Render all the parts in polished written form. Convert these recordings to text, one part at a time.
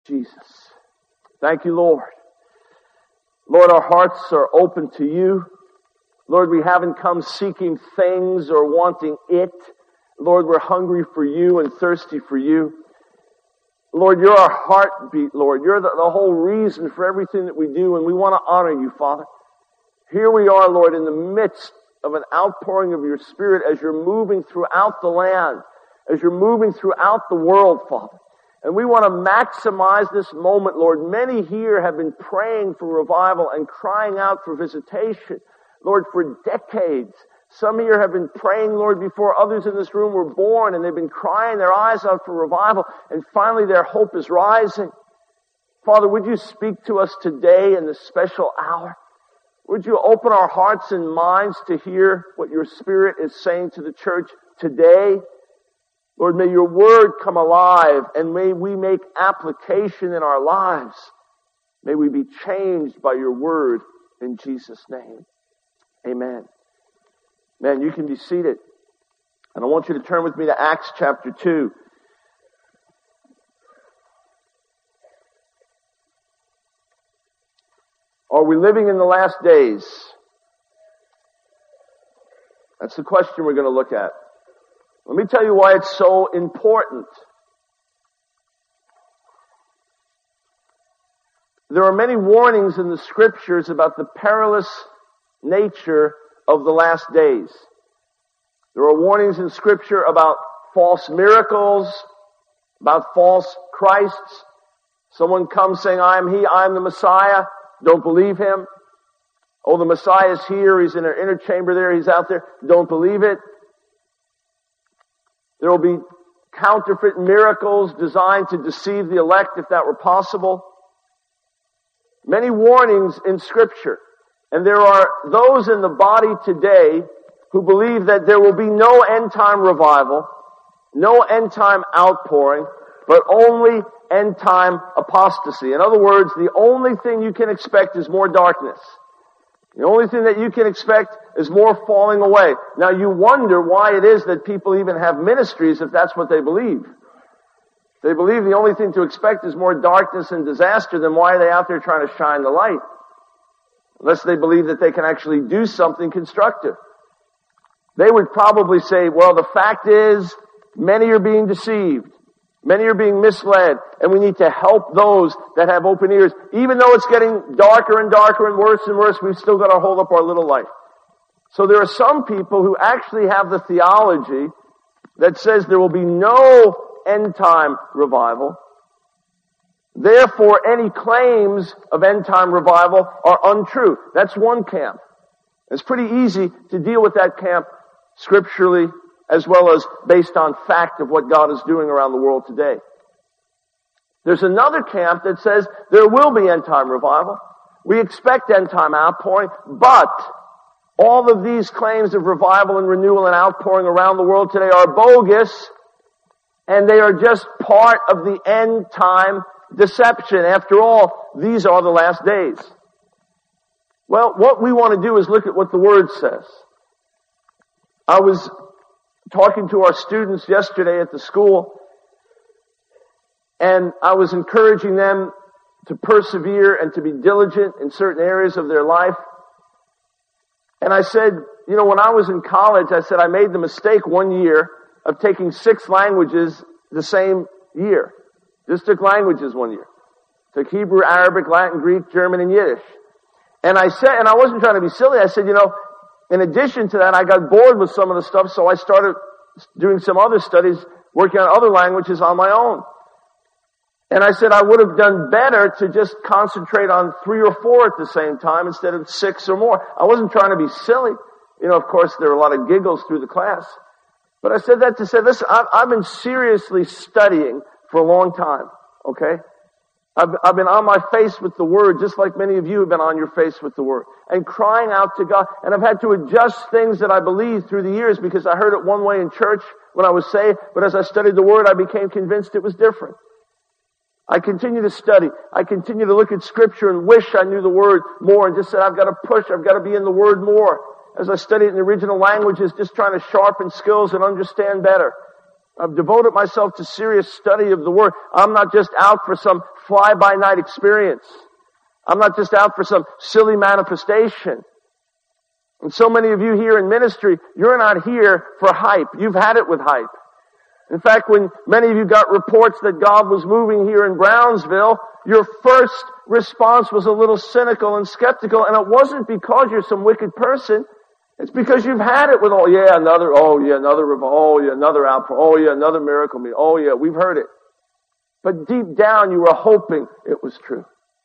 Jesus. Thank you, Lord. Lord, our hearts are open to you. Lord, we haven't come seeking things or wanting it. Lord, we're hungry for you and thirsty for you. Lord, you're our heartbeat, Lord. You're the whole reason for everything that we do, and we want to honor you, Father. Here we are, Lord, in the midst of an outpouring of your Spirit as you're moving throughout the land, as you're moving throughout the world, Father. And we want to maximize this moment, Lord. Many here have been praying for revival and crying out for visitation, Lord, for decades. Some here have been praying, Lord, before others in this room were born, and they've been crying their eyes out for revival, and finally their hope is rising. Father, would you speak to us today in this special hour? Would you open our hearts and minds to hear what your Spirit is saying to the church today? Lord, may your word come alive, and may we make application in our lives. May we be changed by your word in Jesus' name. Amen. Man, you can be seated. And I want you to turn with me to Acts chapter 2. Are we living in the last days? That's the question we're going to look at. Let me tell you why it's so important. There are many warnings in the scriptures about the perilous nature of the last days. There are warnings in Scripture about false miracles, about false Christs. Someone comes saying, I am He, I am the Messiah. Don't believe him. Oh, the Messiah is here. He's in an inner chamber there. He's out there. Don't believe it. There will be counterfeit miracles designed to deceive the elect if that were possible. Many warnings in Scripture. And there are those in the body today who believe that there will be no end-time revival, no end-time outpouring, but only end-time apostasy. In other words, the only thing you can expect is more darkness. The only thing that you can expect is more falling away. Now you wonder why it is that people even have ministries if that's what they believe. If they believe the only thing to expect is more darkness and disaster, then why are they out there trying to shine the light? Unless they believe that they can actually do something constructive. They would probably say, well, the fact is, many are being deceived. Many are being misled. And we need to help those that have open ears. Even though it's getting darker and darker and worse, we've still got to hold up our little light. So there are some people who actually have the theology that says there will be no end-time revival. Therefore, any claims of end-time revival are untrue. That's one camp. It's pretty easy to deal with that camp scripturally as well as based on fact of what God is doing around the world today. There's another camp that says there will be end-time revival. We expect end-time outpouring, but all of these claims of revival and renewal and outpouring around the world today are bogus, and they are just part of the end-time deception. After all, these are the last days. Well, what we want to do is look at what the Word says. I was talking to our students yesterday at the school, and I was encouraging them to persevere and to be diligent in certain areas of their life. And I said, you know, when I was in college, I said I made the mistake one year of taking 6 languages the same year. Just took languages one year. Took Hebrew, Arabic, Latin, Greek, German, and Yiddish. And I said, and I wasn't trying to be silly, I said, you know, in addition to that, I got bored with some of the stuff, so I started doing some other studies, working on other languages on my own. And I said I would have done better to just concentrate on 3 or 4 at the same time instead of 6 or more. I wasn't trying to be silly. You know, of course, there were a lot of giggles through the class. But I said that to say, listen, I've been seriously studying for a long time, okay? I've been on my face with the Word, just like many of you have been on your face with the Word, and crying out to God. And I've had to adjust things that I believed through the years because I heard it one way in church when I was saved, but as I studied the Word, I became convinced it was different. I continue to study. I continue to look at Scripture and wish I knew the Word more and just said, I've got to push, I've got to be in the Word more. As I study it in the original languages, just trying to sharpen skills and understand better. I've devoted myself to serious study of the Word. I'm not just out for some fly-by-night experience. I'm not just out for some silly manifestation. And so many of you here in ministry, you're not here for hype. You've had it with hype. In fact, when many of you got reports that God was moving here in Brownsville, your first response was a little cynical and skeptical, and it wasn't because you're some wicked person. It's because you've had it with, another revival, another outpour, another miracle meeting, we've heard it. But deep down you were hoping it was true.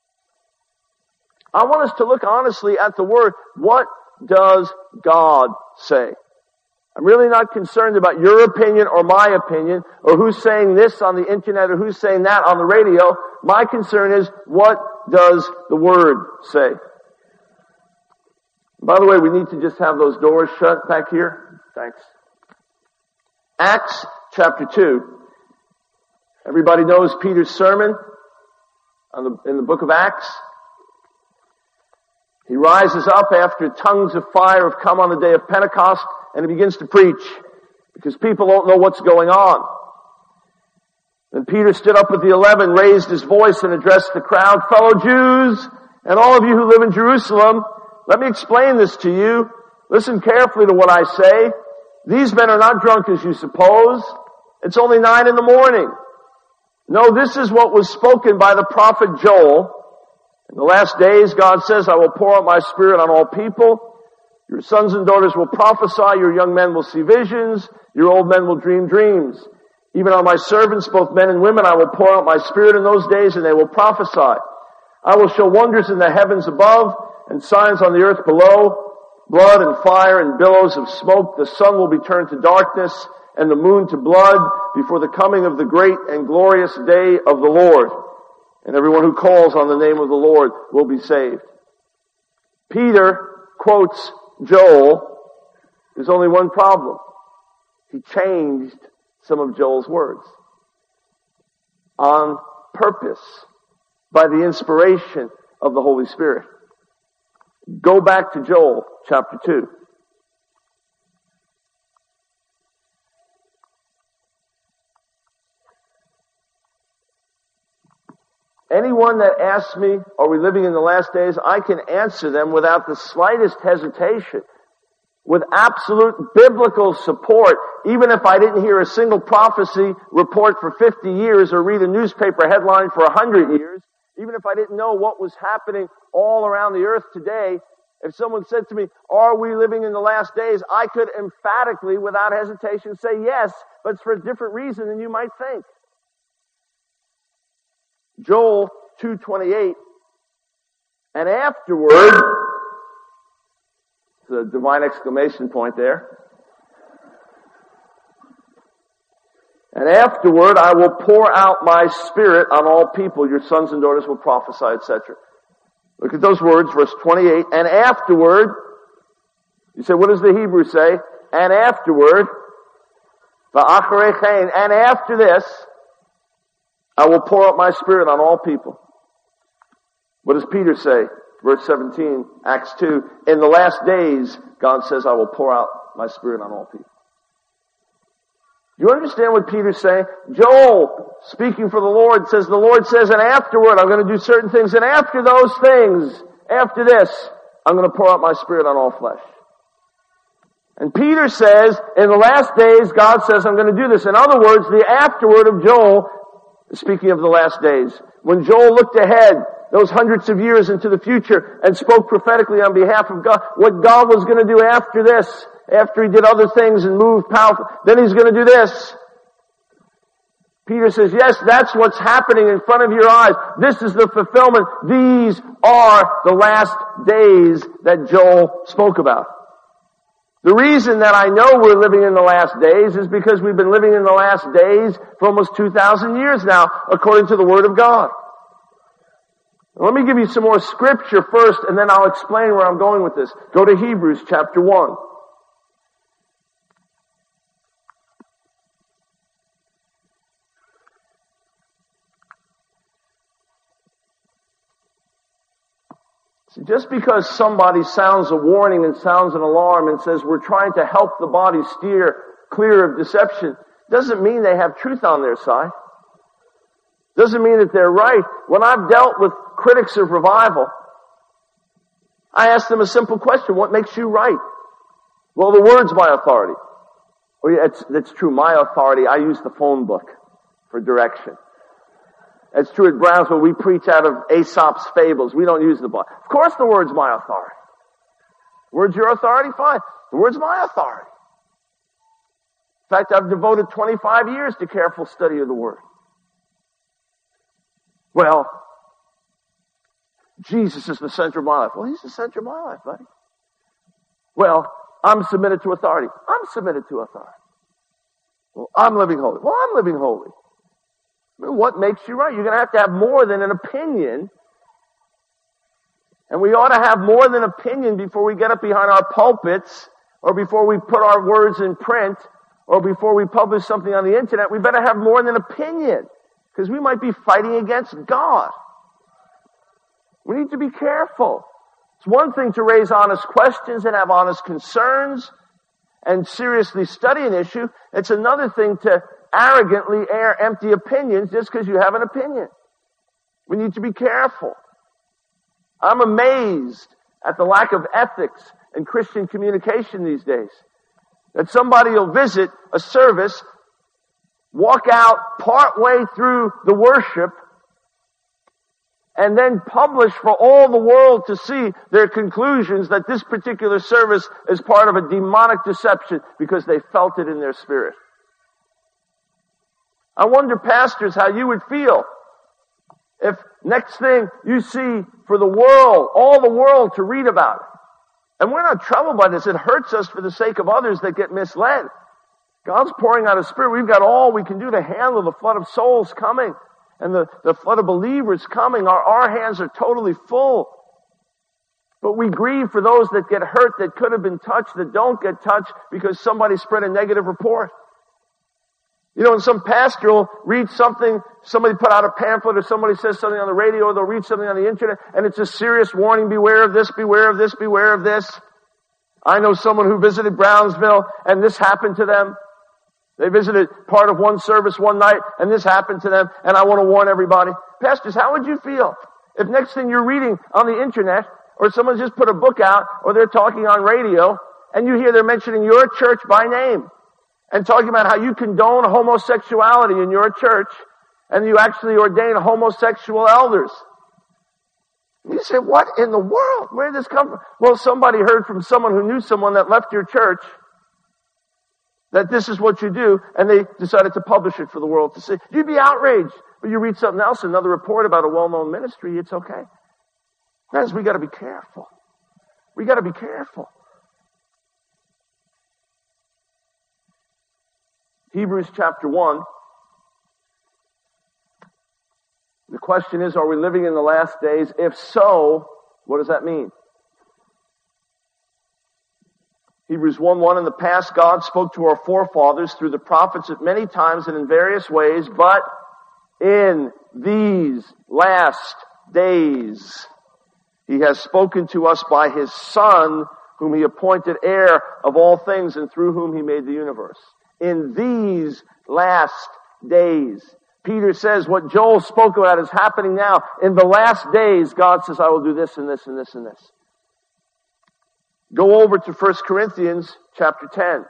I want us to look honestly at the Word. What does God say? I'm really not concerned about your opinion or my opinion, or who's saying this on the internet or who's saying that on the radio. My concern is, what does the Word say? By the way, we need to just have those doors shut back here. Thanks. Acts chapter 2. Everybody knows Peter's sermon in the book of Acts. He rises up after tongues of fire have come on the day of Pentecost, and he begins to preach because people don't know what's going on. Then Peter stood up with the 11, raised his voice and addressed the crowd. Fellow Jews, and all of you who live in Jerusalem, let me explain this to you. Listen carefully to what I say. These men are not drunk as you suppose. It's only 9 a.m. No, this is what was spoken by the prophet Joel. In the last days, God says, I will pour out my Spirit on all people. Your sons and daughters will prophesy. Your young men will see visions. Your old men will dream dreams. Even on my servants, both men and women, I will pour out my Spirit in those days, and they will prophesy. I will show wonders in the heavens above and signs on the earth below, blood and fire and billows of smoke. The sun will be turned to darkness and the moon to blood before the coming of the great and glorious day of the Lord. And everyone who calls on the name of the Lord will be saved. Peter quotes Joel. There's only one problem. He changed some of Joel's words on purpose by the inspiration of the Holy Spirit. Go back to Joel chapter 2. Anyone that asks me, are we living in the last days? I can answer them without the slightest hesitation, with absolute biblical support, even if I didn't hear a single prophecy report for 50 years or read a newspaper headline for 100 years, even if I didn't know what was happening all around the earth today. If someone said to me, are we living in the last days? I could emphatically, without hesitation, say yes, but it's for a different reason than you might think. Joel 2:28, and afterward, it's a divine exclamation point there. And afterward I will pour out my Spirit on all people. Your sons and daughters will prophesy, etc. Look at those words, verse 28. And afterward, you say, what does the Hebrew say? And afterward, and after this, I will pour out my Spirit on all people. What does Peter say? Verse 17, Acts 2. In the last days, God says, I will pour out my Spirit on all people. Do you understand what Peter's saying? Joel, speaking for the Lord, says, the Lord says, and afterward, I'm going to do certain things, and after those things, after this, I'm going to pour out my Spirit on all flesh. And Peter says, in the last days, God says, I'm going to do this. In other words, the afterward of Joel, speaking of the last days, when Joel looked ahead, those hundreds of years into the future, and spoke prophetically on behalf of God, what God was going to do after this, after he did other things and moved powerful, then he's going to do this. Peter says, yes, that's what's happening in front of your eyes. This is the fulfillment. These are the last days that Joel spoke about. The reason that I know we're living in the last days is because we've been living in the last days for almost 2,000 years now, according to the Word of God. Now, let me give you some more scripture first, and then I'll explain where I'm going with this. Go to Hebrews chapter 1. Just because somebody sounds a warning and sounds an alarm and says we're trying to help the body steer clear of deception doesn't mean they have truth on their side. Doesn't mean that they're right. When I've dealt with critics of revival, I ask them a simple question: what makes you right? Well, the Word's my authority. Well, yeah, that's true. My authority, I use the phone book for direction. It's true at Brownsville, we preach out of Aesop's fables. We don't use the book. Of course the Word's my authority. The Word's your authority? Fine. The Word's my authority. In fact, I've devoted 25 years to careful study of the Word. Well, Jesus is the center of my life. Well, He's the center of my life, buddy. Well, I'm submitted to authority. I'm submitted to authority. Well, I'm living holy. Well, I'm living holy. I mean, what makes you right? You're going to have more than an opinion. And we ought to have more than opinion before we get up behind our pulpits, or before we put our words in print, or before we publish something on the internet. We better have more than opinion, because we might be fighting against God. We need to be careful. It's one thing to raise honest questions and have honest concerns and seriously study an issue. It's another thing to arrogantly air empty opinions just because you have an opinion. We need to be careful. I'm amazed at the lack of ethics in Christian communication these days. That somebody will visit a service, walk out partway through the worship, and then publish for all the world to see their conclusions that this particular service is part of a demonic deception because they felt it in their spirit. I wonder, pastors, how you would feel if next thing you see for the world, all the world to read about it. And we're not troubled by this. It hurts us for the sake of others that get misled. God's pouring out His Spirit. We've got all we can do to handle the flood of souls coming and the flood of believers coming. Our hands are totally full. But we grieve for those that get hurt, that could have been touched, that don't get touched because somebody spread a negative report. You know, when some pastor will read something, somebody put out a pamphlet, or somebody says something on the radio, or they'll read something on the internet, and it's a serious warning: beware of this, beware of this, beware of this. I know someone who visited Brownsville, and this happened to them. They visited part of one service one night, and this happened to them, and I want to warn everybody. Pastors, how would you feel if next thing you're reading on the internet, or someone just put a book out, or they're talking on radio, and you hear they're mentioning your church by name, and talking about how you condone homosexuality in your church, and you actually ordain homosexual elders? You say, what in the world? Where did this come from? Well, somebody heard from someone who knew someone that left your church that this is what you do, and they decided to publish it for the world to see. You'd be outraged. But you read something else, another report about a well-known ministry, it's okay. Guys, we got to be careful. We got to be careful. Hebrews chapter 1. The question is, are we living in the last days? If so, what does that mean? Hebrews 1:1, in the past God spoke to our forefathers through the prophets at many times and in various ways, but in these last days He has spoken to us by His Son, whom He appointed heir of all things and through whom He made the universe. In these last days. Peter says what Joel spoke about is happening now. In the last days, God says, I will do this and this and this and this. Go over to 1 Corinthians chapter 10.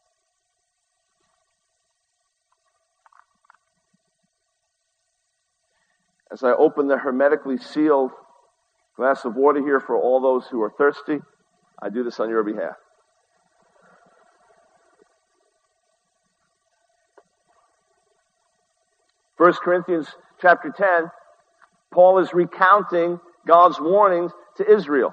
As I open the hermetically sealed glass of water here for all those who are thirsty, I do this on your behalf. 1 Corinthians chapter 10, Paul is recounting God's warnings to Israel.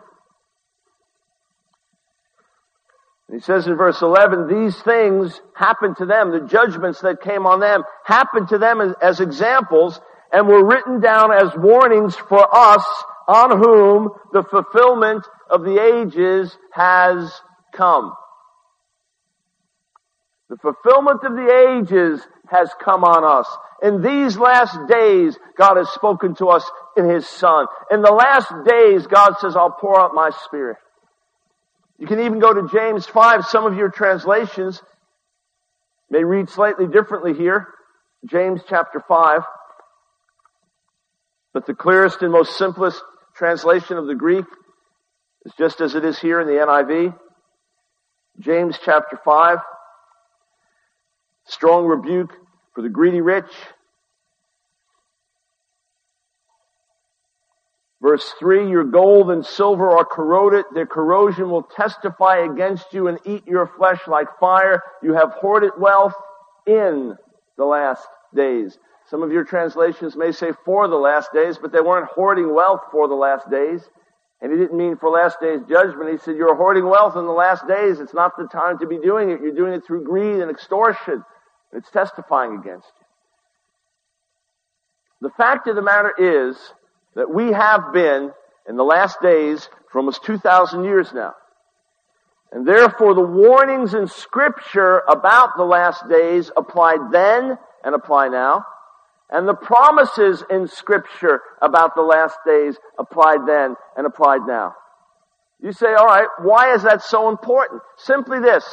He says in verse 11, these things happened to them, the judgments that came on them, happened to them as examples, and were written down as warnings for us, on whom the fulfillment of the ages has come. The fulfillment of the ages has come on us. In these last days, God has spoken to us in His Son. In the last days, God says, I'll pour out my Spirit. You can even go to James 5, some of your translations. May read slightly differently here, James chapter 5. But the clearest and most simplest translation of the Greek is just as it is here in the NIV. James chapter 5. Strong rebuke for the greedy rich. Verse 3, your gold and silver are corroded. Their corrosion will testify against you and eat your flesh like fire. You have hoarded wealth in the last days. Some of your translations may say for the last days, but they weren't hoarding wealth for the last days. And he didn't mean for last day's judgment. He said, you're hoarding wealth in the last days. It's not the time to be doing it. You're doing it through greed and extortion. It's testifying against you. The fact of the matter is that we have been in the last days for almost 2,000 years now. And therefore the warnings in Scripture about the last days applied then and apply now. And the promises in Scripture about the last days applied then and applied now. You say, all right, why is that so important? Simply this.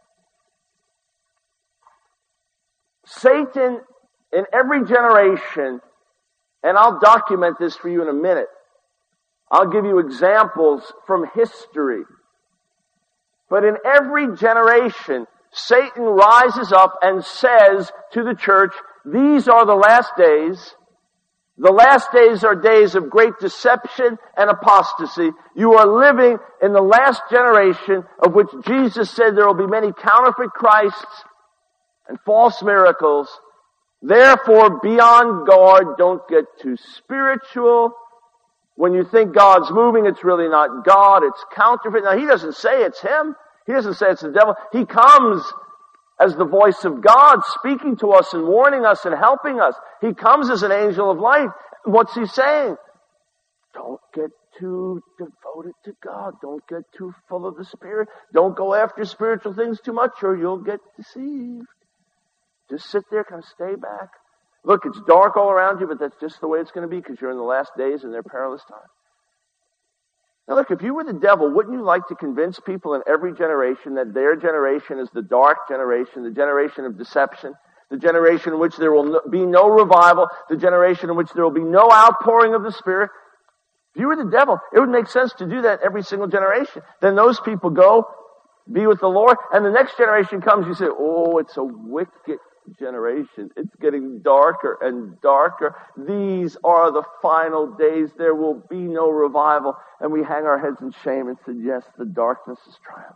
Satan in every generation, and I'll document this for you in a minute. I'll give you examples from history. But in every generation, Satan rises up and says to the church, these are the last days. The last days are days of great deception and apostasy. You are living in the last generation of which Jesus said there will be many counterfeit Christs and false miracles. Therefore, be on guard. Don't get too spiritual. When you think God's moving, it's really not God. It's counterfeit. Now, he doesn't say it's him. He doesn't say it's the devil. He comes as the voice of God, speaking to us and warning us and helping us. He comes as an angel of light. What's he saying? Don't get too devoted to God. Don't get too full of the Spirit. Don't go after spiritual things too much or you'll get deceived. Just sit there, kind of stay back. Look, it's dark all around you, but that's just the way it's going to be because you're in the last days and they're perilous times. Now look, if you were the devil, wouldn't you like to convince people in every generation that their generation is the dark generation, the generation of deception, the generation in which there will be no revival, the generation in which there will be no outpouring of the Spirit? If you were the devil, it would make sense to do that every single generation. Then those people go, be with the Lord, and the next generation comes, you say, oh, it's a wicked generation. It's getting darker and darker. These are the final days. There will be no revival. And we hang our heads in shame and say, yes, the darkness is triumphing.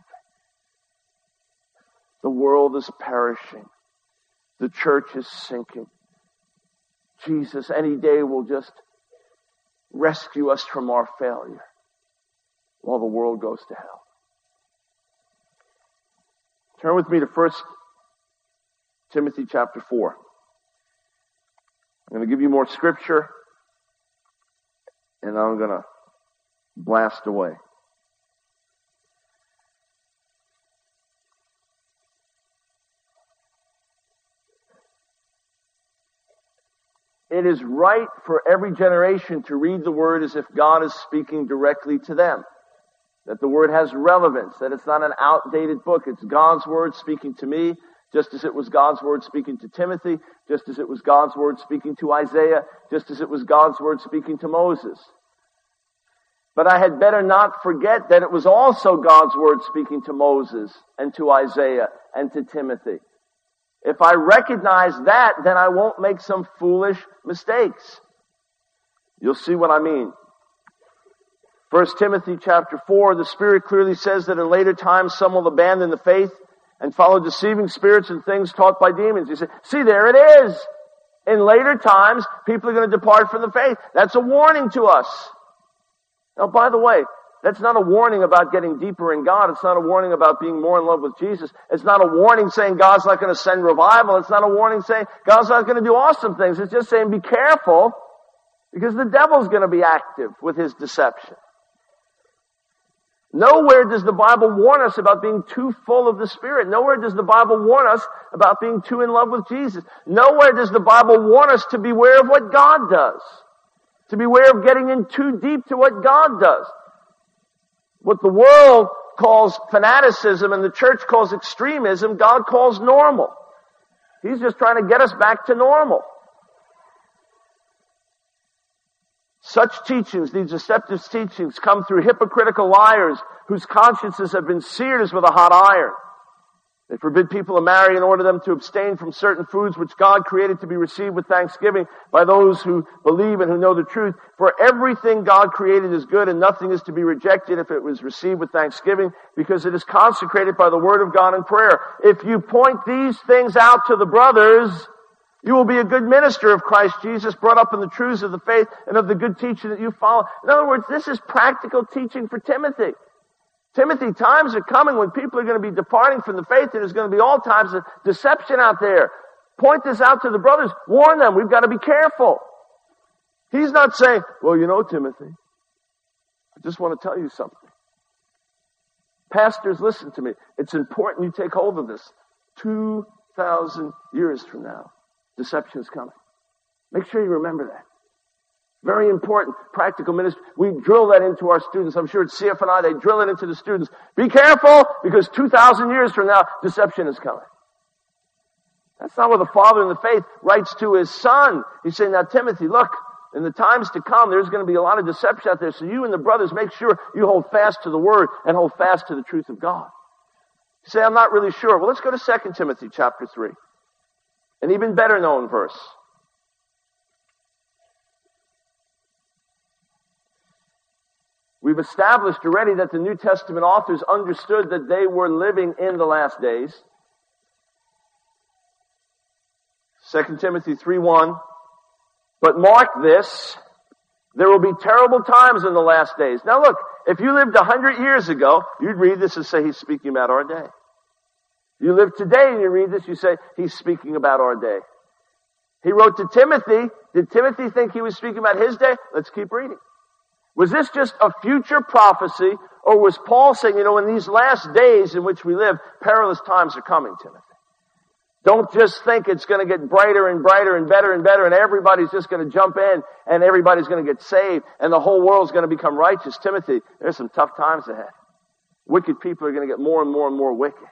The world is perishing. The church is sinking. Jesus, any day, will just rescue us from our failure while the world goes to hell. Turn with me to 1 Timothy chapter 4. I'm going to give you more scripture, and I'm going to blast away. It is right for every generation to read the Word as if God is speaking directly to them. That the Word has relevance, that it's not an outdated book. It's God's Word speaking to me, just as it was God's Word speaking to Timothy, just as it was God's Word speaking to Isaiah, just as it was God's Word speaking to Moses. But I had better not forget that it was also God's Word speaking to Moses and to Isaiah and to Timothy. If I recognize that, then I won't make some foolish mistakes. You'll see what I mean. 1 Timothy chapter 4, the Spirit clearly says that in later times some will abandon the faith and follow deceiving spirits and things taught by demons. You say, see, there it is. In later times, people are going to depart from the faith. That's a warning to us. Now, by the way, that's not a warning about getting deeper in God. It's not a warning about being more in love with Jesus. It's not a warning saying God's not going to send revival. It's not a warning saying God's not going to do awesome things. It's just saying be careful because the devil's going to be active with his deception. Nowhere does the Bible warn us about being too full of the Spirit. Nowhere does the Bible warn us about being too in love with Jesus. Nowhere does the Bible warn us to beware of what God does. To beware of getting in too deep to what God does. What the world calls fanaticism and the church calls extremism, God calls normal. He's just trying to get us back to normal. Such teachings, these deceptive teachings, come through hypocritical liars whose consciences have been seared as with a hot iron. They forbid people to marry and order them to abstain from certain foods which God created to be received with thanksgiving by those who believe and who know the truth. For everything God created is good, and nothing is to be rejected if it was received with thanksgiving, because it is consecrated by the word of God and prayer. If you point these things out to the brothers, you will be a good minister of Christ Jesus, brought up in the truths of the faith and of the good teaching that you follow. In other words, this is practical teaching for Timothy. Timothy, times are coming when people are going to be departing from the faith, and there's going to be all types of deception out there. Point this out to the brothers. Warn them. We've got to be careful. He's not saying, well, you know, Timothy, I just want to tell you something. Pastors, listen to me. It's important you take hold of this. 2,000 years from now, deception is coming. Make sure you remember that. Very important, practical ministry. We drill that into our students. I'm sure at CFNI they drill it into the students. Be careful, because 2,000 years from now, deception is coming. That's not what the father in the faith writes to his son. He's saying, now Timothy, look, in the times to come, there's going to be a lot of deception out there. So you and the brothers, make sure you hold fast to the word and hold fast to the truth of God. You say, I'm not really sure. Well, let's go to 2 Timothy chapter 3. An even better known verse. We've established already that the New Testament authors understood that they were living in the last days. 2 Timothy 3:1. But mark this, there will be terrible times in the last days. Now look, if you lived 100 years ago, you'd read this and say he's speaking about our day. You live today and you read this, you say he's speaking about our day. He wrote to Timothy. Did Timothy think he was speaking about his day? Let's keep reading. Was this just a future prophecy, or was Paul saying, in these last days in which we live, perilous times are coming, Timothy? Don't just think it's going to get brighter and brighter and better, and everybody's just going to jump in and everybody's going to get saved and the whole world's going to become righteous. Timothy, there's some tough times ahead. Wicked people are going to get more and more and more wicked.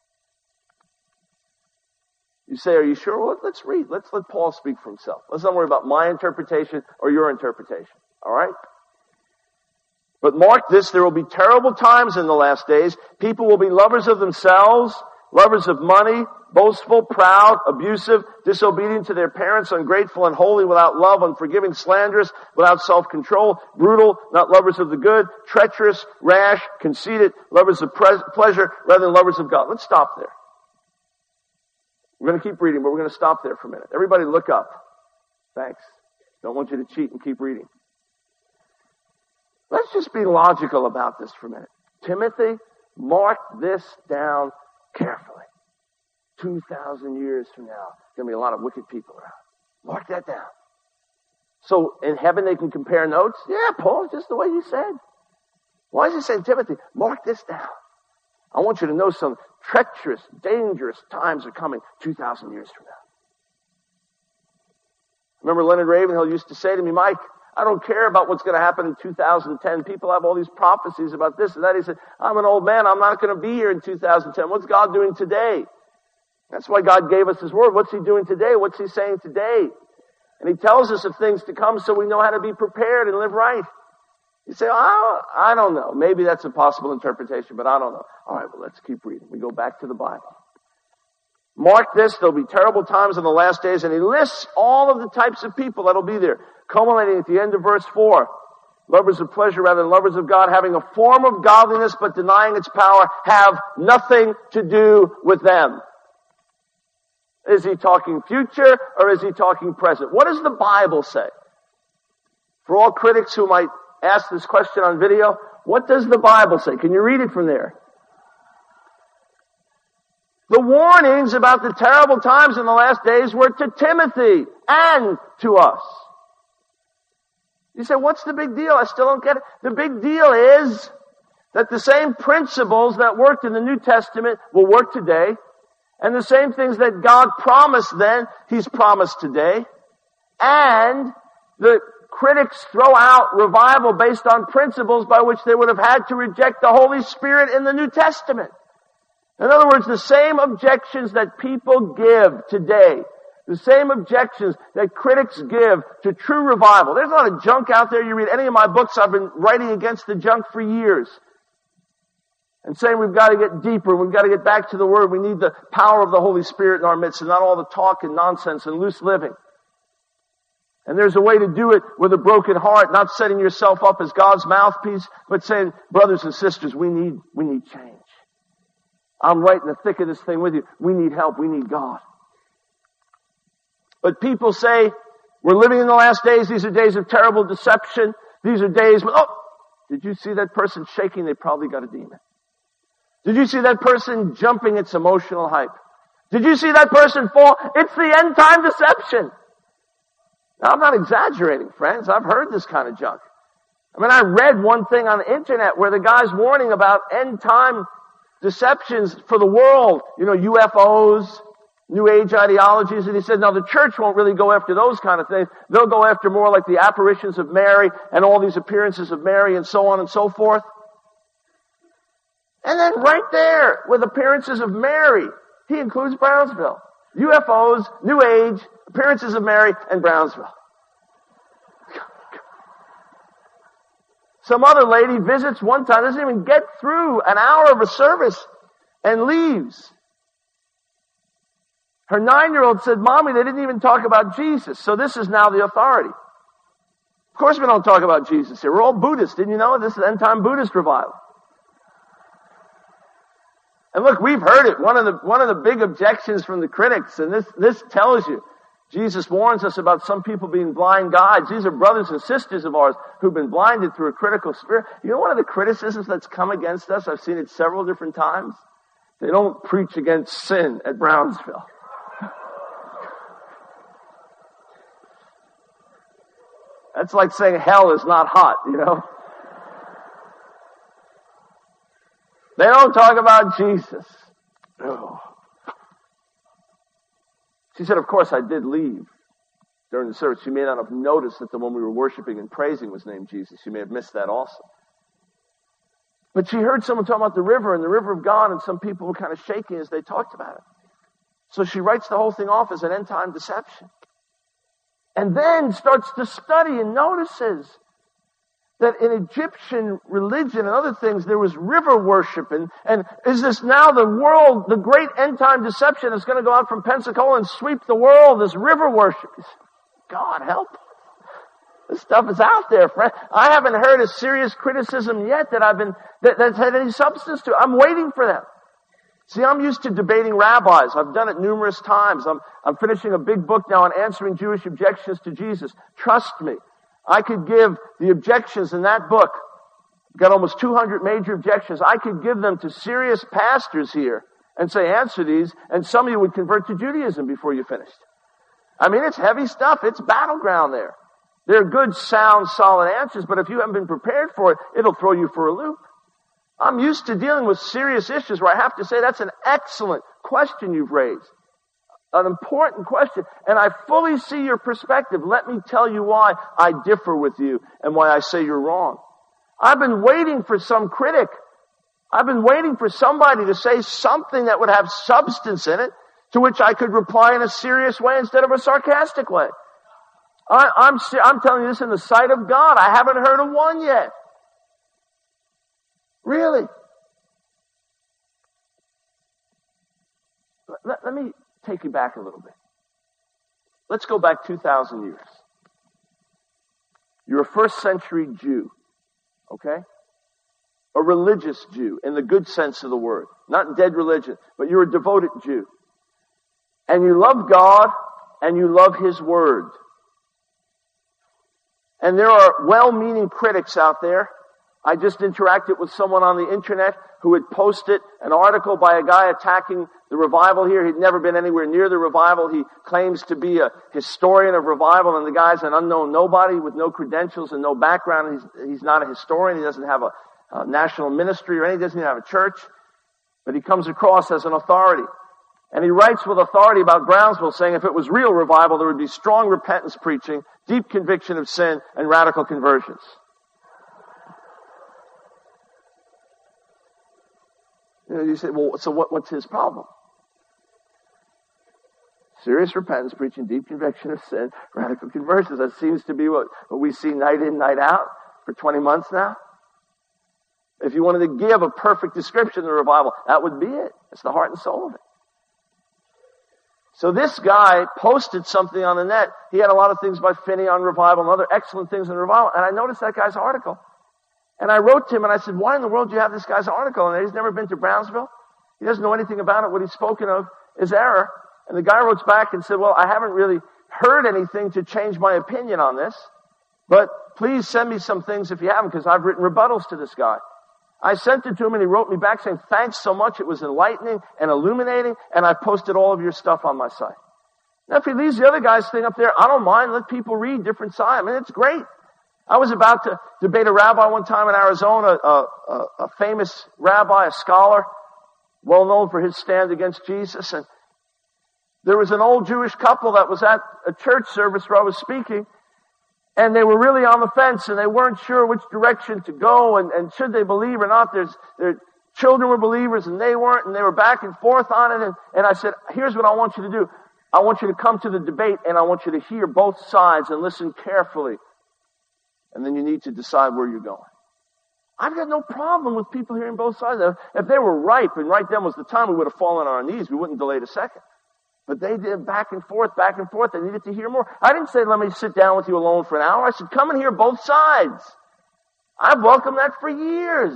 You say, are you sure? Well, let's read. Let's let Paul speak for himself. Let's not worry about my interpretation or your interpretation. All right? But mark this, there will be terrible times in the last days. People will be lovers of themselves, lovers of money, boastful, proud, abusive, disobedient to their parents, ungrateful, unholy, without love, unforgiving, slanderous, without self-control, brutal, not lovers of the good, treacherous, rash, conceited, lovers of pleasure rather than lovers of God. Let's stop there. We're going to keep reading, but we're going to stop there for a minute. Everybody look up. Thanks. Don't want you to cheat and keep reading. Let's just be logical about this for a minute. Timothy, mark this down carefully. 2,000 years from now, there's going to be a lot of wicked people around. Mark that down. So in heaven they can compare notes? Yeah, Paul, just the way you said. Why is he saying, Timothy, mark this down? I want you to know some treacherous, dangerous times are coming 2,000 years from now. Remember Leonard Ravenhill used to say to me, Mike, I don't care about what's going to happen in 2010. People have all these prophecies about this and that. He said, I'm an old man. I'm not going to be here in 2010. What's God doing today? That's why God gave us His Word. What's He doing today? What's He saying today? And He tells us of things to come so we know how to be prepared and live right. You say, I don't know. Maybe that's a possible interpretation, but I don't know. All right, well, let's keep reading. We go back to the Bible. Mark this, there'll be terrible times in the last days, and he lists all of the types of people that'll be there, culminating at the end of verse 4. Lovers of pleasure rather than lovers of God, having a form of godliness but denying its power, have nothing to do with them. Is he talking future or is he talking present? What does the Bible say? For all critics who might ask this question on video, what does the Bible say? Can you read it from there? The warnings about the terrible times in the last days were to Timothy and to us. You say, what's the big deal? I still don't get it. The big deal is that the same principles that worked in the New Testament will work today. And the same things that God promised then, He's promised today. And the critics throw out revival based on principles by which they would have had to reject the Holy Spirit in the New Testament. In other words, the same objections that people give today, the same objections that critics give to true revival. There's a lot of junk out there. You read any of my books, I've been writing against the junk for years. And saying we've got to get deeper, we've got to get back to the Word. We need the power of the Holy Spirit in our midst and not all the talk and nonsense and loose living. And there's a way to do it with a broken heart, not setting yourself up as God's mouthpiece, but saying, brothers and sisters, we need change. I'm right in the thick of this thing with you. We need help. We need God. But people say, we're living in the last days. These are days of terrible deception. These are days when, did you see that person shaking? They probably got a demon. Did you see that person jumping? It's emotional hype. Did you see that person fall? It's the end time deception. Now, I'm not exaggerating, friends. I've heard this kind of junk. I mean, I read one thing on the internet where the guy's warning about end time deceptions for the world. You know, UFOs, New Age ideologies. And he said, no, the church won't really go after those kind of things. They'll go after more like the apparitions of Mary and all these appearances of Mary and so on and so forth. And then right there, with appearances of Mary, he includes Brownsville. UFOs, New Age, appearances of Mary, and Brownsville. Some other lady visits one time, doesn't even get through an hour of a service, and leaves. Her 9-year-old said, Mommy, they didn't even talk about Jesus, so this is now the authority. Of course we don't talk about Jesus here. We're all Buddhists. Didn't you know? This is end-time Buddhist revival. And look, we've heard it. One of the big objections from the critics, and this tells you, Jesus warns us about some people being blind guides. These are brothers and sisters of ours who've been blinded through a critical spirit. You know one of the criticisms that's come against us? I've seen it several different times. They don't preach against sin at Brownsville. That's like saying hell is not hot, you know? They don't talk about Jesus. Oh. She said, of course, I did leave during the service. She may not have noticed that the one we were worshiping and praising was named Jesus. She may have missed that also. But she heard someone talking about the river and the river of God, and some people were kind of shaking as they talked about it. So she writes the whole thing off as an end-time deception. And then starts to study and notices that in Egyptian religion and other things, there was river worship. And is this now the world, the great end-time deception that's going to go out from Pensacola and sweep the world, this river worship? God help. This stuff is out there, friend. I haven't heard a serious criticism yet that's had any substance to it. I'm waiting for them. See, I'm used to debating rabbis. I've done it numerous times. I'm finishing a big book now on answering Jewish objections to Jesus. Trust me. I could give the objections in that book. I've got almost 200 major objections. I could give them to serious pastors here and say, answer these, and some of you would convert to Judaism before you finished. I mean, it's heavy stuff. It's battleground there. They're good, sound, solid answers, but if you haven't been prepared for it, it'll throw you for a loop. I'm used to dealing with serious issues where I have to say, that's an excellent question you've raised. An important question, and I fully see your perspective. Let me tell you why I differ with you and why I say you're wrong. I've been waiting for some critic. I've been waiting for somebody to say something that would have substance in it, to which I could reply in a serious way instead of a sarcastic way. I'm telling you this in the sight of God. I haven't heard of one yet. Really. Let me take you back a little bit. Let's go back 2,000 years. You're a first century Jew, okay? A religious Jew in the good sense of the word. Not dead religion, but you're a devoted Jew. And you love God and you love His Word. And there are well-meaning critics out there. I just interacted with someone on the internet who had posted an article by a guy attacking the revival here. He'd never been anywhere near the revival. He claims to be a historian of revival, and the guy's an unknown nobody with no credentials and no background. He's not a historian. He doesn't have a national ministry or anything. He doesn't even have a church. But he comes across as an authority. And he writes with authority about Brownsville, saying if it was real revival, there would be strong repentance preaching, deep conviction of sin, and radical conversions. You say, well, so what's his problem? Serious repentance, preaching deep conviction of sin, radical conversions. That seems to be what we see night in, night out for 20 months now. If you wanted to give a perfect description of the revival, that would be it. It's the heart and soul of it. So this guy posted something on the net. He had a lot of things by Finney on revival and other excellent things on revival. And I noticed that guy's article. And I wrote to him and I said, why in the world do you have this guy's article? And he's never been to Brownsville. He doesn't know anything about it. What he's spoken of is error. And the guy wrote back and said, well, I haven't really heard anything to change my opinion on this. But please send me some things if you haven't, because I've written rebuttals to this guy. I sent it to him and he wrote me back saying, thanks so much. It was enlightening and illuminating, and I posted all of your stuff on my site. Now, if he leaves the other guy's thing up there, I don't mind. Let people read different sides. I mean, it's great. I was about to debate a rabbi one time in Arizona, a famous rabbi, a scholar, well known for his stand against Jesus. And there was an old Jewish couple that was at a church service where I was speaking, and they were really on the fence, and they weren't sure which direction to go, and should they believe or not. Their children were believers, and they weren't, and they were back and forth on it. And I said, here's what I want you to do. I want you to come to the debate, and I want you to hear both sides and listen carefully. And then you need to decide where you're going. I've got no problem with people hearing both sides. If they were ripe, and right then was the time, we would have fallen on our knees. We wouldn't delay a second. But they did back and forth. They needed to hear more. I didn't say, let me sit down with you alone for an hour. I said, come and hear both sides. I've welcomed that for years.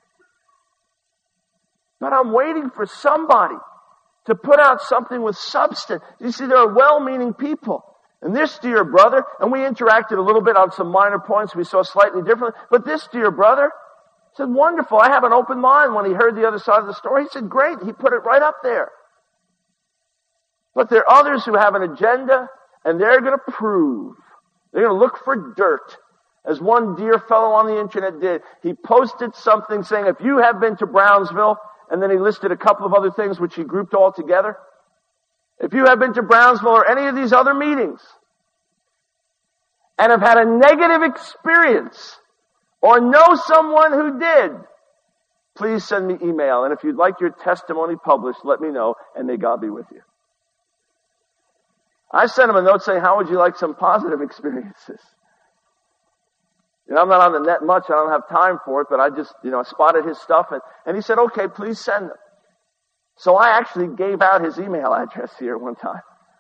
But I'm waiting for somebody to put out something with substance. You see, there are well-meaning people. And this dear brother, and we interacted a little bit on some minor points we saw slightly differently, but this dear brother said, wonderful, I have an open mind. When he heard the other side of the story, he said, great, he put it right up there. But there are others who have an agenda, and they're going to prove. They're going to look for dirt. As one dear fellow on the internet did. He posted something saying, if you have been to Brownsville, and then he listed a couple of other things which he grouped all together. If you have been to Brownsville or any of these other meetings, and have had a negative experience, or know someone who did, please send me email. And if you'd like your testimony published, let me know, and may God be with you. I sent him a note saying, how would you like some positive experiences? I'm not on the net much. I don't have time for it, but I just, spotted his stuff. And he said, okay, please send them. So I actually gave out his email address here one time.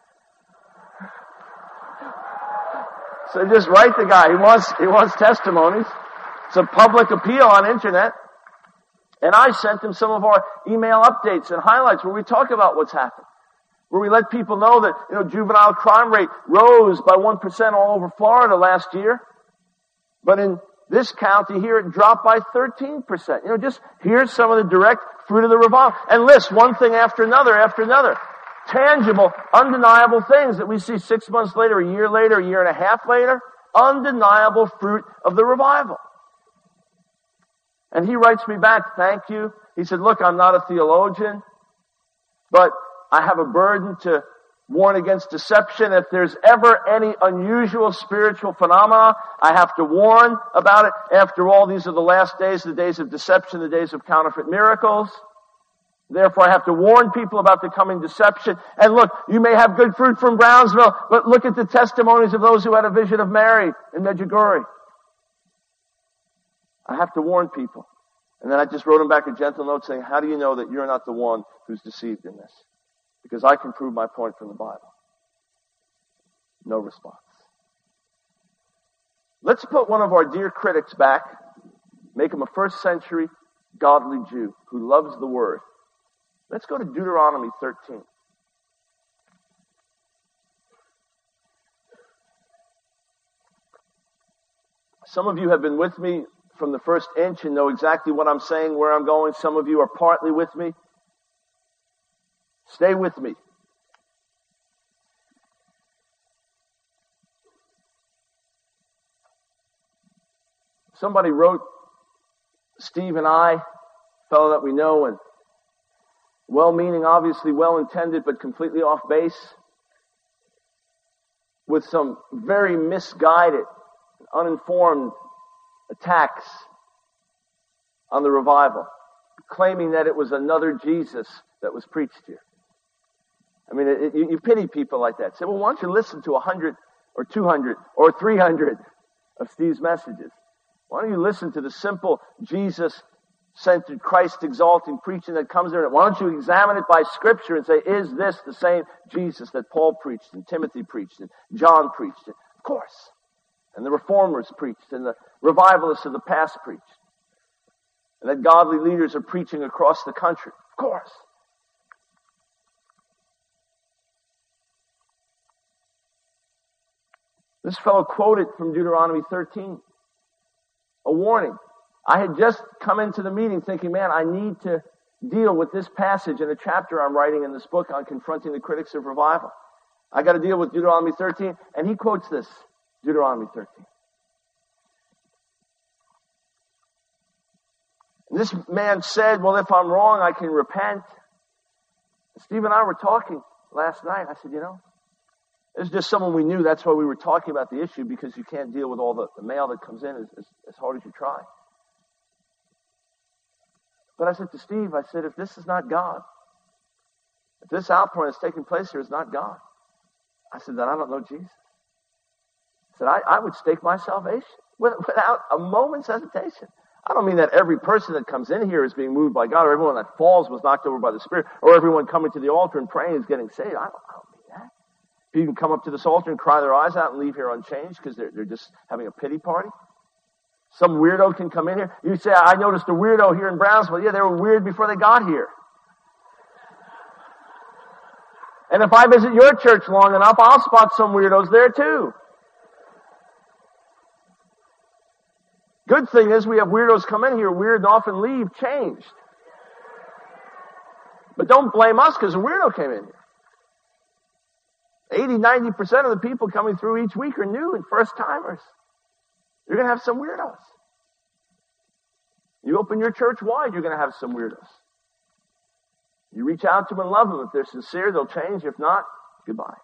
So just write the guy. He wants testimonies. It's a public appeal on internet. And I sent him some of our email updates and highlights where we talk about what's happened. Where we let people know that, juvenile crime rate rose by 1% all over Florida last year. But in this county here, it dropped by 13%. Just here's some of the direct fruit of the revival. And list one thing after another. Tangible, undeniable things that we see 6 months later, a year and a half later. Undeniable fruit of the revival. And he writes me back, thank you. He said, look, I'm not a theologian, but I have a burden to warn against deception. If there's ever any unusual spiritual phenomena, I have to warn about it. After all, these are the last days, the days of deception, the days of counterfeit miracles. Therefore, I have to warn people about the coming deception. And look, you may have good fruit from Brownsville, but look at the testimonies of those who had a vision of Mary in Medjugorje. I have to warn people. And then I just wrote him back a gentle note saying, how do you know that you're not the one who's deceived in this? Because I can prove my point from the Bible. No response. Let's put one of our dear critics back, make him a first century godly Jew who loves the Word. Let's go to Deuteronomy 13. Some of you have been with me from the first inch and know exactly what I'm saying, where I'm going. Some of you are partly with me. Stay with me. Somebody wrote Steve and I, a fellow that we know, and well-meaning, obviously well-intended, but completely off base, with some very misguided, uninformed attacks on the revival. claiming that it was another Jesus that was preached here. I mean, you pity people like that. Say, well, why don't you listen to 100 or 200 or 300 of Steve's messages? Why don't you listen to the simple Jesus-centered, Christ-exalting preaching that comes there? Why don't you examine it by Scripture and say, is this the same Jesus that Paul preached and Timothy preached and John preached? Of course. And the Reformers preached and the revivalists of the past preached. And that godly leaders are preaching across the country. Of course. This fellow quoted from Deuteronomy 13. A warning. I had just come into the meeting thinking, man, I need to deal with this passage in a chapter I'm writing in this book on confronting the critics of revival. I got to deal with Deuteronomy 13. And he quotes this, Deuteronomy 13. And this man said, well, if I'm wrong, I can repent. And Steve and I were talking last night. I said, there's just someone we knew. That's why we were talking about the issue, because you can't deal with all the mail that comes in as hard as you try. But I said to Steve, if this is not God, if this outpouring that's taking place here is not God, I said, then I don't know Jesus. I said, I would stake my salvation without a moment's hesitation. I don't mean that every person that comes in here is being moved by God, or everyone that falls was knocked over by the Spirit, or everyone coming to the altar and praying is getting saved. I don't mean that. People can come up to this altar and cry their eyes out and leave here unchanged because they're just having a pity party. Some weirdo can come in here. You say, I noticed a weirdo here in Brownsville. Yeah, they were weird before they got here. And if I visit your church long enough, I'll spot some weirdos there too. Good thing is we have weirdos come in here, weird and often leave changed. But don't blame us because a weirdo came in here. 80-90% of the people coming through each week are new and first-timers. You're going to have some weirdos. You open your church wide, you're going to have some weirdos. You reach out to them and love them. If they're sincere, they'll change. If not, goodbye.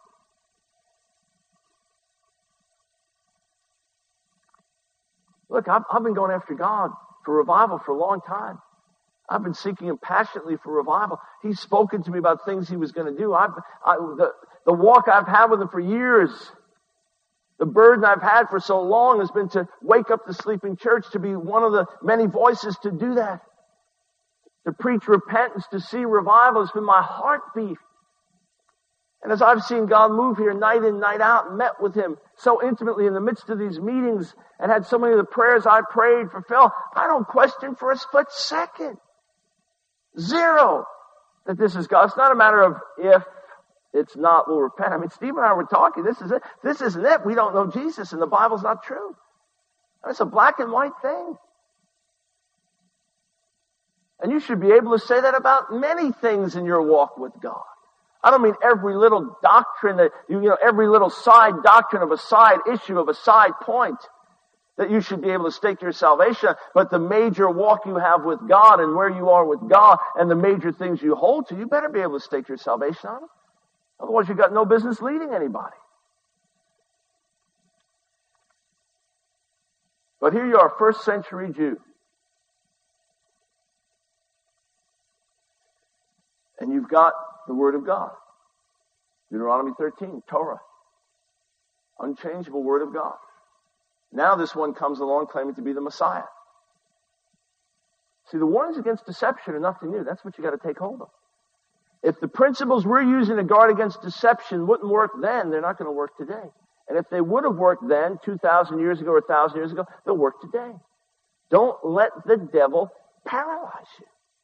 Look, I've been going after God for revival for a long time. I've been seeking Him passionately for revival. He's spoken to me about things He was going to do. The walk I've had with Him for years, the burden I've had for so long has been to wake up the sleeping church, to be one of the many voices to do that. To preach repentance, to see revival has been my heartbeat. And as I've seen God move here night in, night out, and met with Him so intimately in the midst of these meetings, and had so many of the prayers I prayed fulfilled, I don't question for a split second. Zero. That this is God. It's not a matter of if it's not, we'll repent. I mean, Steve and I were talking. This is it. This isn't it. We don't know Jesus, and the Bible's not true. It's a black and white thing. And you should be able to say that about many things in your walk with God. I don't mean every little doctrine that, every little side doctrine of a side issue, of a side point that you should be able to stake your salvation on, but the major walk you have with God and where you are with God and the major things you hold to, you better be able to stake your salvation on them. Otherwise, you've got no business leading anybody. But here you are, first century Jew. And you've got the Word of God. Deuteronomy 13, Torah. Unchangeable Word of God. Now this one comes along claiming to be the Messiah. See, the warnings against deception are nothing new. That's what you got to take hold of. If the principles we're using to guard against deception wouldn't work then, they're not going to work today. And if they would have worked then, 2,000 years ago or 1,000 years ago, they'll work today. Don't let the devil paralyze you.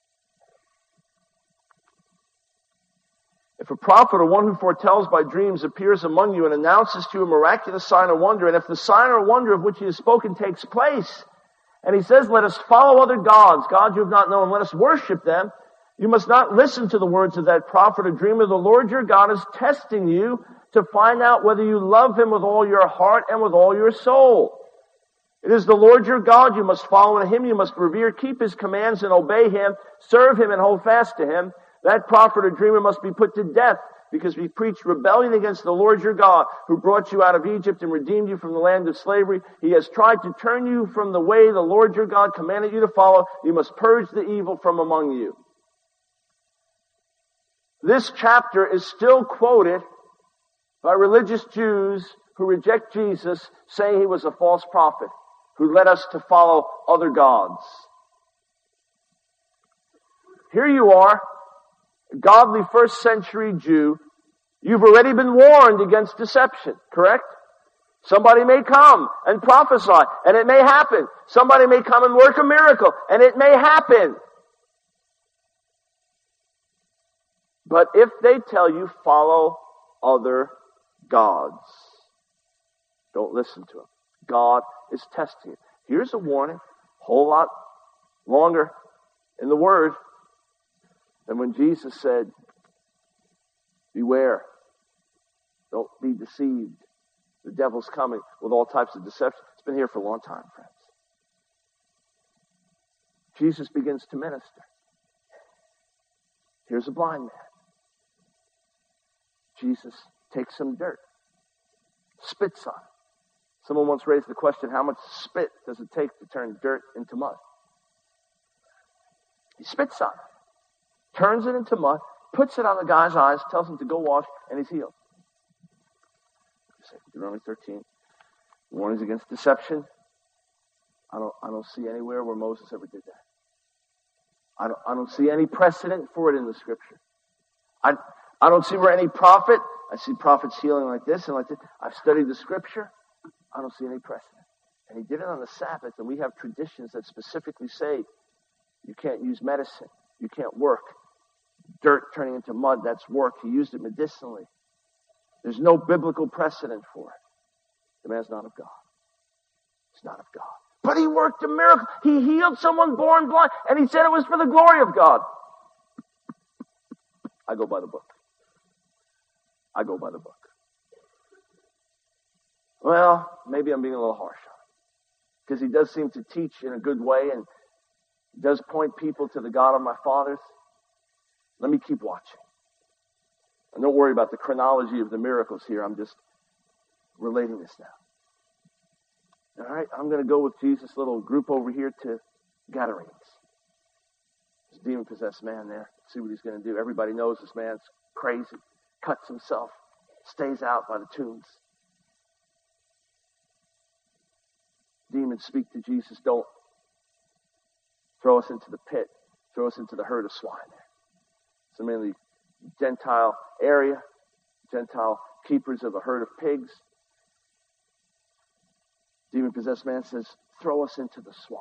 If a prophet or one who foretells by dreams appears among you and announces to you a miraculous sign or wonder, and if the sign or wonder of which he has spoken takes place, and he says, let us follow other gods you have not known, let us worship them, you must not listen to the words of that prophet or dreamer. The Lord your God is testing you to find out whether you love Him with all your heart and with all your soul. It is the Lord your God you must follow, and Him you must revere, keep His commands and obey Him, serve Him and hold fast to Him. That prophet or dreamer must be put to death. because we preach rebellion against the Lord your God, who brought you out of Egypt and redeemed you from the land of slavery. He has tried to turn you from the way the Lord your God commanded you to follow. You must purge the evil from among you. This chapter is still quoted by religious Jews who reject Jesus, saying he was a false prophet who led us to follow other gods. Here you are, a godly first century Jew. You've already been warned against deception, correct? Somebody may come and prophesy, and it may happen. Somebody may come and work a miracle, and it may happen. But if they tell you follow other gods, don't listen to them. God is testing you. Here's a warning, a whole lot longer in the Word than when Jesus said, beware, don't be deceived. The devil's coming with all types of deception. It's been here for a long time, friends. Jesus begins to minister. Here's a blind man. Jesus takes some dirt, spits on it. Someone once raised the question, how much spit does it take to turn dirt into mud? He spits on it, turns it into mud, puts it on the guy's eyes, tells him to go wash, and he's healed. Deuteronomy 13. Warnings against deception. I don't see anywhere where Moses ever did that. I don't see any precedent for it in the Scripture. I don't see where any prophet, I see prophets healing like this and like this. I've studied the Scripture. I don't see any precedent. And he did it on the Sabbath, and we have traditions that specifically say you can't use medicine. You can't work. Dirt turning into mud, that's work. He used it medicinally. There's no biblical precedent for it. The man's not of God. He's not of God. But he worked a miracle. He healed someone born blind, and he said it was for the glory of God. I go by the book. I go by the book. Well, maybe I'm being a little harsh on him, because he does seem to teach in a good way and does point people to the God of my fathers. Let me keep watching. And don't worry about the chronology of the miracles here. I'm just relating this now. All right, I'm going to go with Jesus' little group over here to Gadarenes. There's a demon-possessed man there. See what he's going to do. Everybody knows this man's crazy. Cuts himself. Stays out by the tombs. Demons speak to Jesus. Don't throw us into the pit. Throw us into the herd of swine there. It's mainly Gentile area. Gentile keepers of a herd of pigs. Demon-possessed man says, throw us into the swine.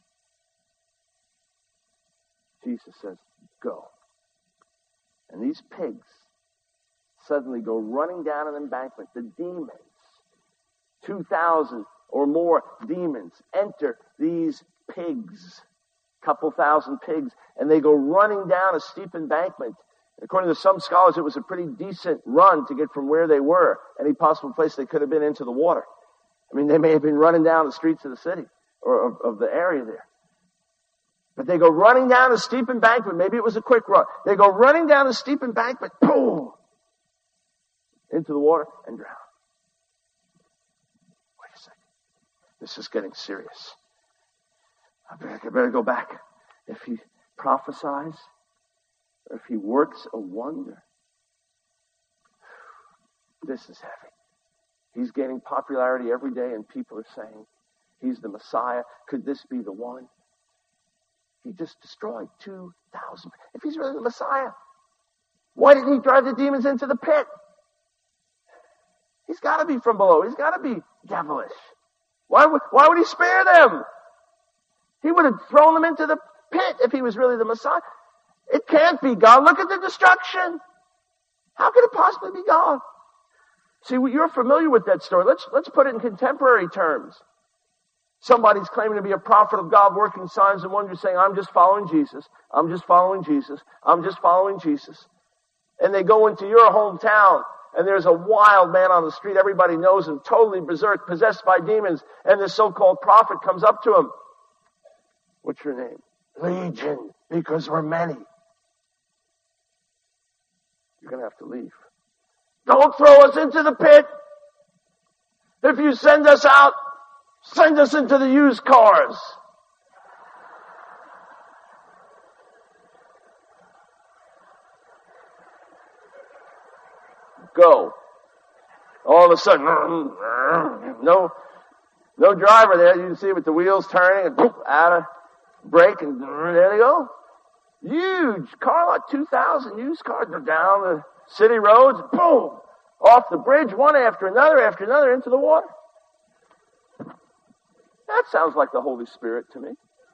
Jesus says, go. And these pigs suddenly go running down an embankment. The demons, 2,000 or more demons, enter these pigs, couple thousand pigs, and they go running down a steep embankment. According to some scholars, it was a pretty decent run to get from where they were, any possible place they could have been, into the water. I mean, they may have been running down the streets of the city, or of the area there. But they go running down a steep embankment. Maybe it was a quick run. They go running down a steep embankment, boom, into the water and drown. Wait a second. This is getting serious. I better go back. If he prophesies, or if he works a wonder, this is heavy. He's gaining popularity every day, and people are saying he's the Messiah. Could this be the one? He just destroyed 2,000. If he's really the Messiah, why didn't he drive the demons into the pit? He's got to be from below. He's got to be devilish. Why would he spare them? He would have thrown them into the pit if he was really the Messiah. It can't be God. Look at the destruction. How could it possibly be God? See, you're familiar with that story. Let's put it in contemporary terms. Somebody's claiming to be a prophet of God, working signs and wonders, saying, I'm just following Jesus. I'm just following Jesus. I'm just following Jesus. And they go into your hometown, and there's a wild man on the street. Everybody knows him, totally berserk, possessed by demons. And this so-called prophet comes up to him. What's your name? Legion, because we're many. You're going to have to leave. Don't throw us into the pit. If you send us out, send us into the used cars. Go. All of a sudden, no driver there. You can see with the wheels turning and out of brake, and there they go. Huge car, like 2,000 used cars down the city roads, boom, off the bridge, one after another into the water. That sounds like the Holy Spirit to me.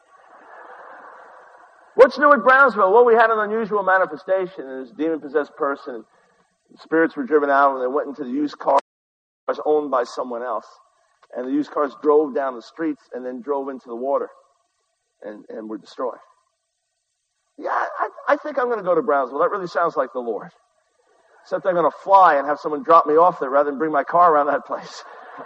What's new at Brownsville? Well, we had an unusual manifestation. There's a demon-possessed person, and spirits were driven out, and they went into the used cars owned by someone else. And the used cars drove down the streets and then drove into the water and were destroyed. Yeah, I think I'm going to go to Brownsville. That really sounds like the Lord. Except I'm going to fly and have someone drop me off there rather than bring my car around that place.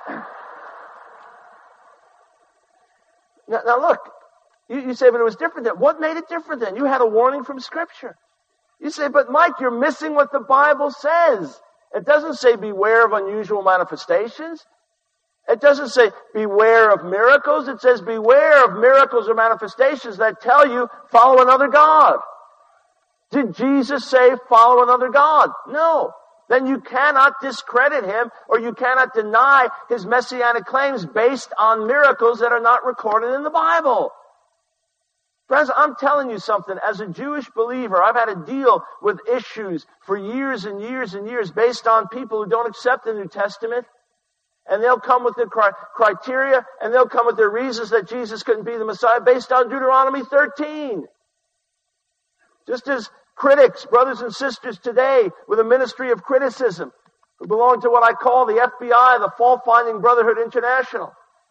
Now look, you say, but it was different then. What made it different then? You had a warning from Scripture. You say, but Mike, you're missing what the Bible says. It doesn't say beware of unusual manifestations. It doesn't say beware of miracles. It says beware of miracles or manifestations that tell you follow another God. Did Jesus say follow another God? No. Then you cannot discredit him or you cannot deny his messianic claims based on miracles that are not recorded in the Bible. Friends, I'm telling you something. As a Jewish believer, I've had to deal with issues for years and years and years based on people who don't accept the New Testament. And they'll come with their criteria, and they'll come with their reasons that Jesus couldn't be the Messiah based on Deuteronomy 13. Just as critics, brothers and sisters today, with a ministry of criticism, who belong to what I call the FBI, the Fault-Finding Brotherhood International.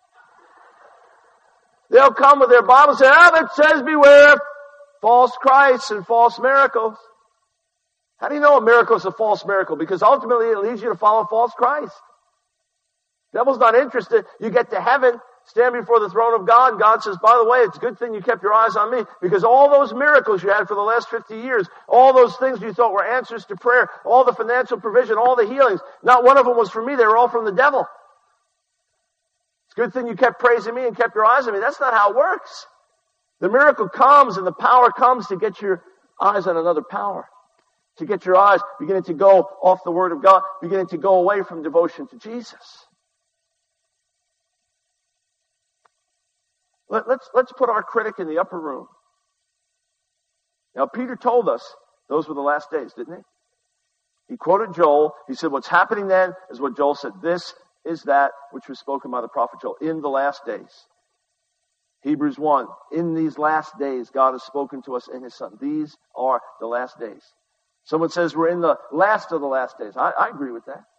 They'll come with their Bible and say, it says beware of false Christs and false miracles. How do you know a miracle is a false miracle? Because ultimately it leads you to follow false Christ. Devil's not interested. You get to heaven, stand before the throne of God, and God says, by the way, it's a good thing you kept your eyes on me, because all those miracles you had for the last 50 years, all those things you thought were answers to prayer, all the financial provision, all the healings, not one of them was for me. They were all from the devil. It's a good thing you kept praising me and kept your eyes on me. That's not how it works. The miracle comes and the power comes to get your eyes on another power. To get your eyes beginning to go off the Word of God, beginning to go away from devotion to Jesus. Let's put our critic in the upper room. Now, Peter told us those were the last days, didn't he? He quoted Joel. He said, what's happening then is what Joel said. This is that which was spoken by the prophet Joel in the last days. Hebrews 1, in these last days, God has spoken to us in his Son. These are the last days. Someone says we're in the last of the last days. I agree with that.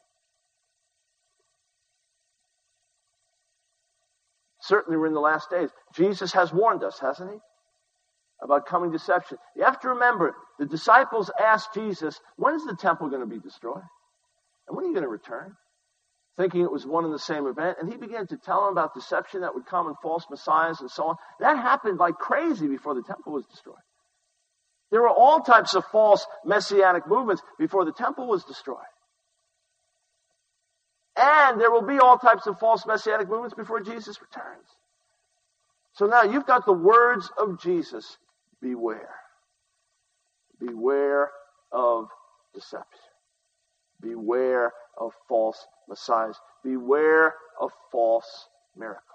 Certainly we're in the last days. Jesus has warned us, hasn't he? About coming deception. You have to remember, the disciples asked Jesus, when's the temple going to be destroyed? And when are you going to return? Thinking it was one and the same event. And he began to tell them about deception that would come and false messiahs and so on. That happened like crazy before the temple was destroyed. There were all types of false messianic movements before the temple was destroyed. And there will be all types of false messianic movements before Jesus returns. So now you've got the words of Jesus. Beware. Beware of deception. Beware of false messiahs. Beware of false miracles.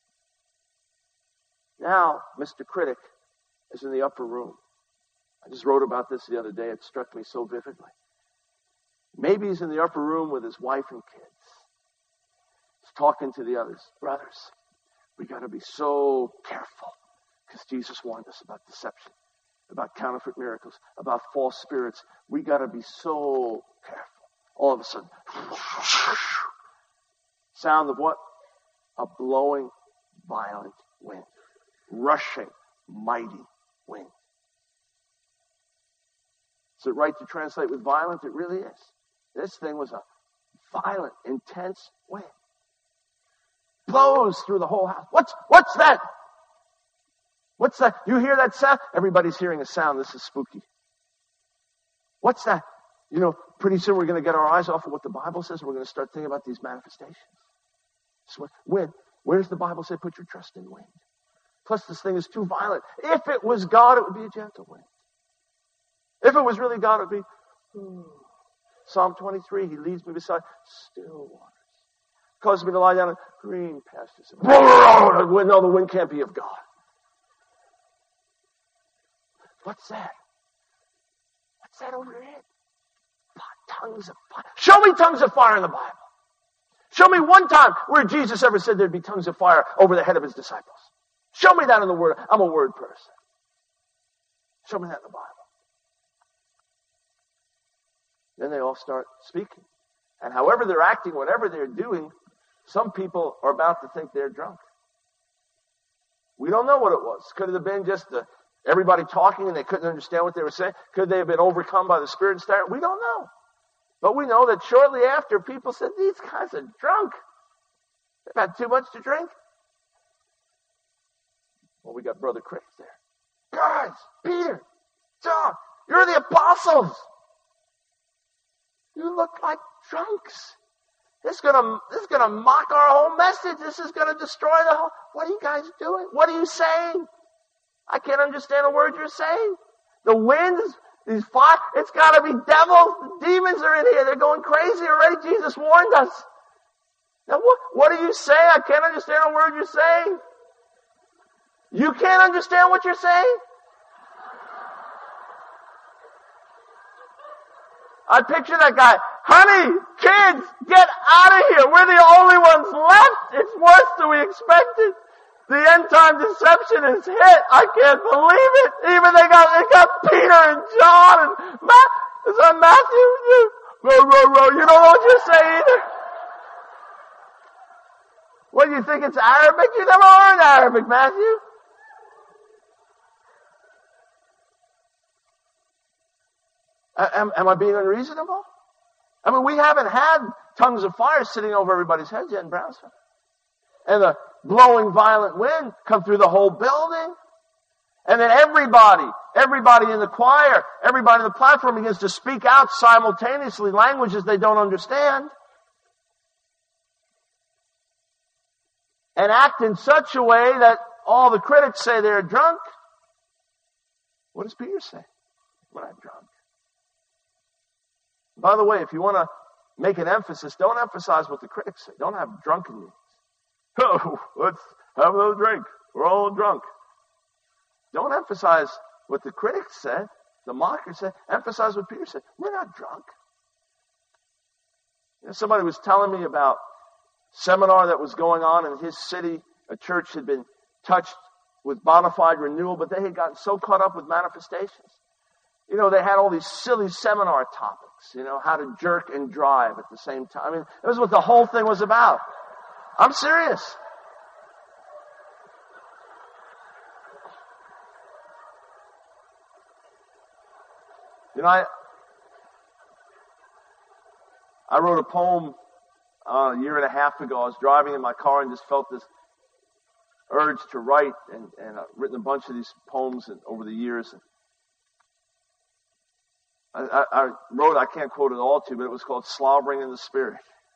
Now, Mr. Critic is in the upper room. I just wrote about this the other day. It struck me so vividly. Maybe he's in the upper room with his wife and kids. He's talking to the others. Brothers, we got to be so careful because Jesus warned us about deception, about counterfeit miracles, about false spirits. We got to be so careful. All of a sudden, sound of what? A blowing, violent wind. Rushing, mighty wind. Is it right to translate with violent? It really is. This thing was a violent, intense wind. Blows through the whole house. What's that? What's that? You hear that sound? Everybody's hearing a sound. This is spooky. What's that? You know, pretty soon we're going to get our eyes off of what the Bible says, and we're going to start thinking about these manifestations. Wind. Where does the Bible say put your trust in wind? Plus, this thing is too violent. If it was God, it would be a gentle wind. If it was really God, it would be... Psalm 23, he leads me beside still waters. Causes me to lie down in green pastures. No, the wind can't be of God. What's that? What's that over your head? Tongues of fire. Show me tongues of fire in the Bible. Show me one time where Jesus ever said there'd be tongues of fire over the head of his disciples. Show me that in the Word. I'm a word person. Show me that in the Bible. Then they all start speaking. And however they're acting, whatever they're doing, some people are about to think they're drunk. We don't know what it was. Could it have been just everybody talking and they couldn't understand what they were saying? Could they have been overcome by the Spirit and started? We don't know. But we know that shortly after, people said, these guys are drunk. They've had too much to drink. Well, we got Brother Chris there. Guys, Peter, John, you're the apostles. You look like drunks. This is gonna mock our whole message. This is gonna destroy the whole... What are you guys doing? What are you saying? I can't understand a word you're saying. The winds, these fire, it's gotta be devils. The demons are in here. They're going crazy already. Jesus warned us. Now what do you say? I can't understand a word you're saying. You can't understand what you're saying? I picture that guy. Honey, kids, get out of here. We're the only ones left. It's worse than we expected. The end time deception is hit. I can't believe it. Even they got Peter and John and is that Matthew? You don't know what you're saying either. What, do you think it's Arabic? You never learned Arabic, Matthew. Am I being unreasonable? I mean, we haven't had tongues of fire sitting over everybody's heads yet in Brownsville. And the blowing violent wind come through the whole building. And then everybody in the choir, everybody on the platform begins to speak out simultaneously languages they don't understand. And act in such a way that all the critics say they're drunk. What does Peter say? We're not drunk. By the way, if you want to make an emphasis, don't emphasize what the critics say. Don't have drunken meetings. Oh, let's have another drink. We're all drunk. Don't emphasize what the critics said, the mockers said. Emphasize what Peter said. We're not drunk. You know, somebody was telling me about a seminar that was going on in his city. A church had been touched with bona fide renewal, but they had gotten so caught up with manifestations. You know, they had all these silly seminar topics. You know, how to jerk and drive at the same time. I mean, that was what the whole thing was about. I'm serious. You know, I wrote a poem a year and a half ago. I was driving in my car and just felt this urge to write, and I've written a bunch of these poems over the years. I wrote, I can't quote it all to you, but it was called Slobbering in the Spirit.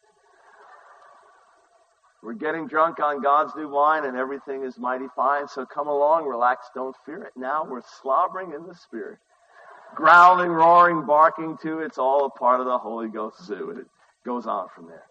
We're getting drunk on God's new wine and everything is mighty fine. So come along, relax, don't fear it. Now we're slobbering in the Spirit. Growling, roaring, barking too. It's all a part of the Holy Ghost zoo. And it goes on from there.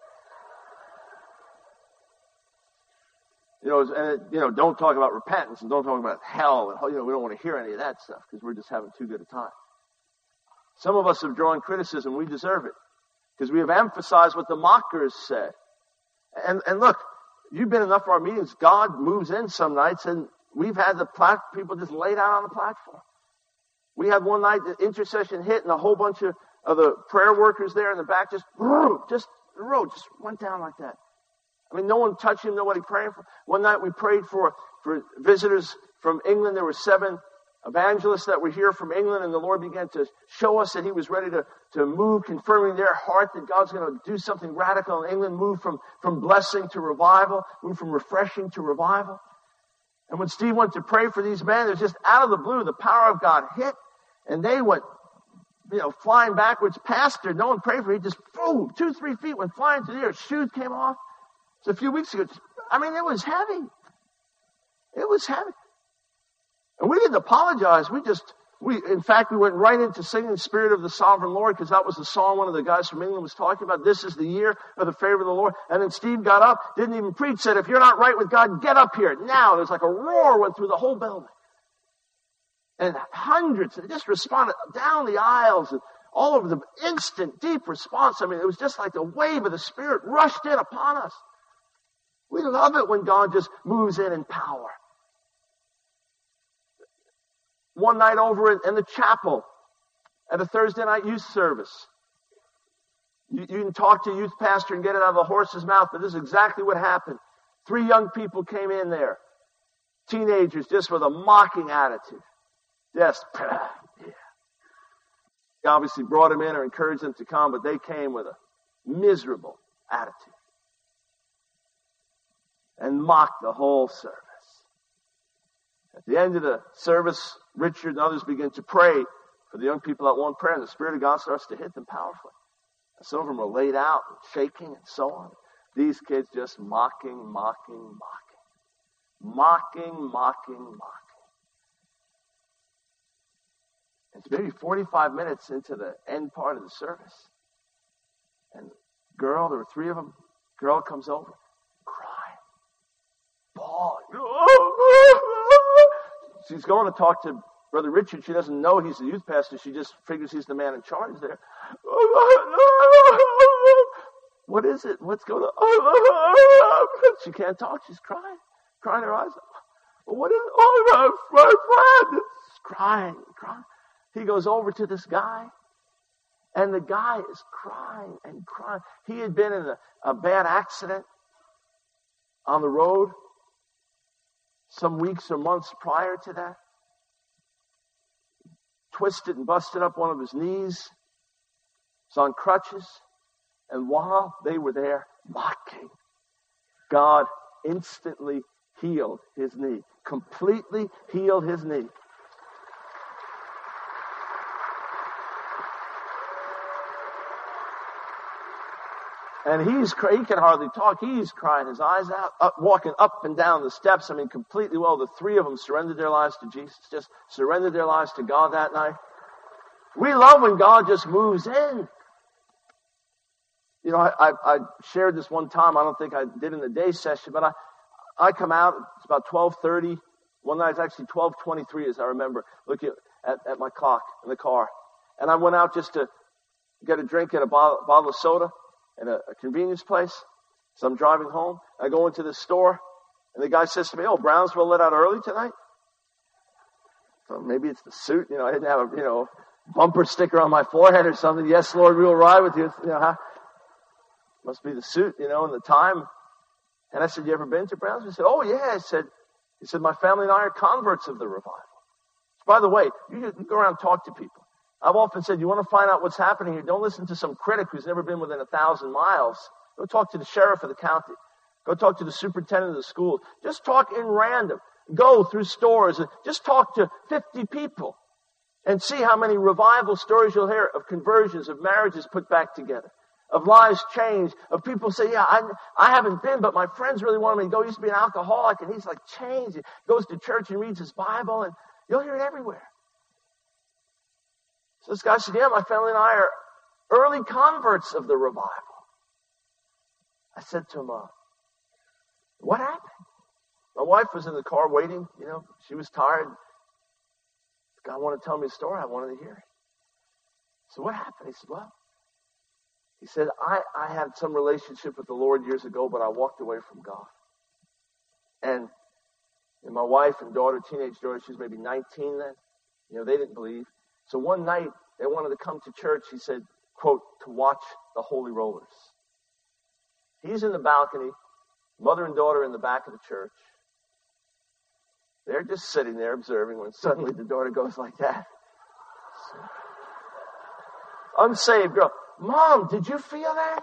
Don't talk about repentance and don't talk about hell. And, we don't want to hear any of that stuff because we're just having too good a time. Some of us have drawn criticism. We deserve it because we have emphasized what the mockers said. And look, you've been in enough of our meetings. God moves in some nights, and we've had people just laid out on the platform. We had one night the intercession hit, and a whole bunch of the prayer workers there in the back the road just went down like that. I mean, no one touched him, nobody praying for. One night we prayed for visitors from England. There were 7 evangelists that were here from England, and the Lord began to show us that He was ready to move, confirming their heart that God's going to do something radical in England, move from blessing to revival, move from refreshing to revival. And when Steve went to pray for these men, it was just out of the blue, the power of God hit, and they went flying backwards past her. No one prayed for her. He just, boom, 2-3 feet went flying through the air. Shoes came off. It's a few weeks ago. I mean, it was heavy. It was heavy. And we didn't apologize. In fact, we went right into singing Spirit of the Sovereign Lord, because that was the song one of the guys from England was talking about. This is the year of the favor of the Lord. And then Steve got up, didn't even preach, said, if you're not right with God, get up here. Now, there's like a roar went through the whole building. And hundreds just responded down the aisles and all over the instant, deep response. I mean, it was just like the wave of the Spirit rushed in upon us. We love it when God just moves in power. One night over in the chapel at a Thursday night youth service. You can talk to a youth pastor and get it out of a horse's mouth, but this is exactly what happened. 3 young people came in there. Teenagers, just with a mocking attitude. Just, yeah. He obviously brought them in or encouraged them to come, but they came with a miserable attitude. And mocked the whole service. At the end of the service, Richard and others begin to pray for the young people that want prayer, and the Spirit of God starts to hit them powerfully. And some of them are laid out and shaking and so on. These kids just mocking. It's maybe 45 minutes into the end part of the service. And there were 3 of them, girl comes over, crying, bawling. She's going to talk to Brother Richard. She doesn't know he's the youth pastor. She just figures he's the man in charge there. What is it? What's going on? She can't talk. She's crying her eyes out. What is it? Oh, my friend. It's crying. He goes over to this guy, and the guy is crying. He had been in a bad accident on the road some weeks or months prior to that. Twisted and busted up one of his knees. He's on crutches. And while they were there mocking, God instantly healed his knee. Completely healed his knee. And he can hardly talk. He's crying his eyes out, walking up and down the steps. I mean, completely well. The 3 of them surrendered their lives to Jesus, just surrendered their lives to God that night. We love when God just moves in. I shared this one time. I don't think I did in the day session, but I come out. It's about 12:30. One night it's actually 12:23, as I remember, looking at my clock in the car. And I went out just to get a drink at a bottle of soda at a convenience place. So I'm driving home. I go into the store, and the guy says to me, Brownsville let out early tonight? So maybe it's the suit. I didn't have a, bumper sticker on my forehead or something. Yes, Lord, we will ride with you. Must be the suit, and the time. And I said, you ever been to Brownsville? He said, oh, yeah. He said, my family and I are converts of the revival. By the way, you go around and talk to people. I've often said, you want to find out what's happening here, don't listen to some critic who's never been within 1,000 miles. Go talk to the sheriff of the county. Go talk to the superintendent of the school. Just talk in random. Go through stores and just talk to 50 people and see how many revival stories you'll hear of conversions, of marriages put back together, of lives changed, of people say, yeah, I haven't been, but my friends really want me to go. He used to be an alcoholic, and he's like changed. He goes to church and reads his Bible, and you'll hear it everywhere. So this guy said, yeah, my family and I are early converts of the revival. I said to him, what happened? My wife was in the car waiting, she was tired. God wanted to tell me a story. I wanted to hear it. So what happened? He said, I had some relationship with the Lord years ago, but I walked away from God. And my wife and daughter, teenage daughter, she was maybe 19 then. They didn't believe. So one night, they wanted to come to church, he said, quote, to watch the Holy Rollers. He's in the balcony, mother and daughter in the back of the church. They're just sitting there observing when suddenly the daughter goes like that. Unsaved girl. Mom, did you feel that?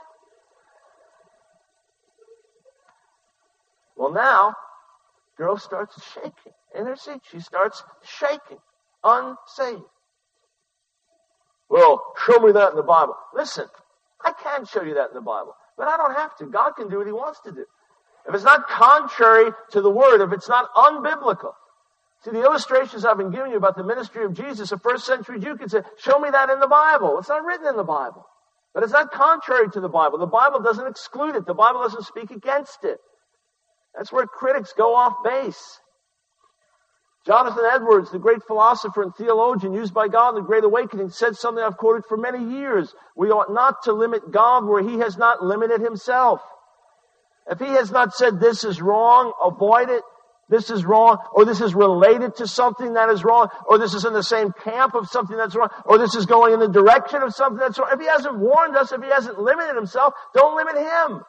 Well, now, girl starts shaking in her seat. She starts shaking. Unsaved. Well, show me that in the Bible. Listen, I can show you that in the Bible, but I don't have to. God can do what He wants to do. If it's not contrary to the Word, if it's not unbiblical. See, the illustrations I've been giving you about the ministry of Jesus, a first century Jew could say, show me that in the Bible. It's not written in the Bible. But it's not contrary to the Bible. The Bible doesn't exclude it. The Bible doesn't speak against it. That's where critics go off base. Jonathan Edwards, the great philosopher and theologian used by God in the Great Awakening, said something I've quoted for many years. We ought not to limit God where He has not limited Himself. If He has not said this is wrong, avoid it. This is wrong, or this is related to something that is wrong, or this is in the same camp of something that's wrong, or this is going in the direction of something that's wrong. If He hasn't warned us, if He hasn't limited Himself, don't limit Him.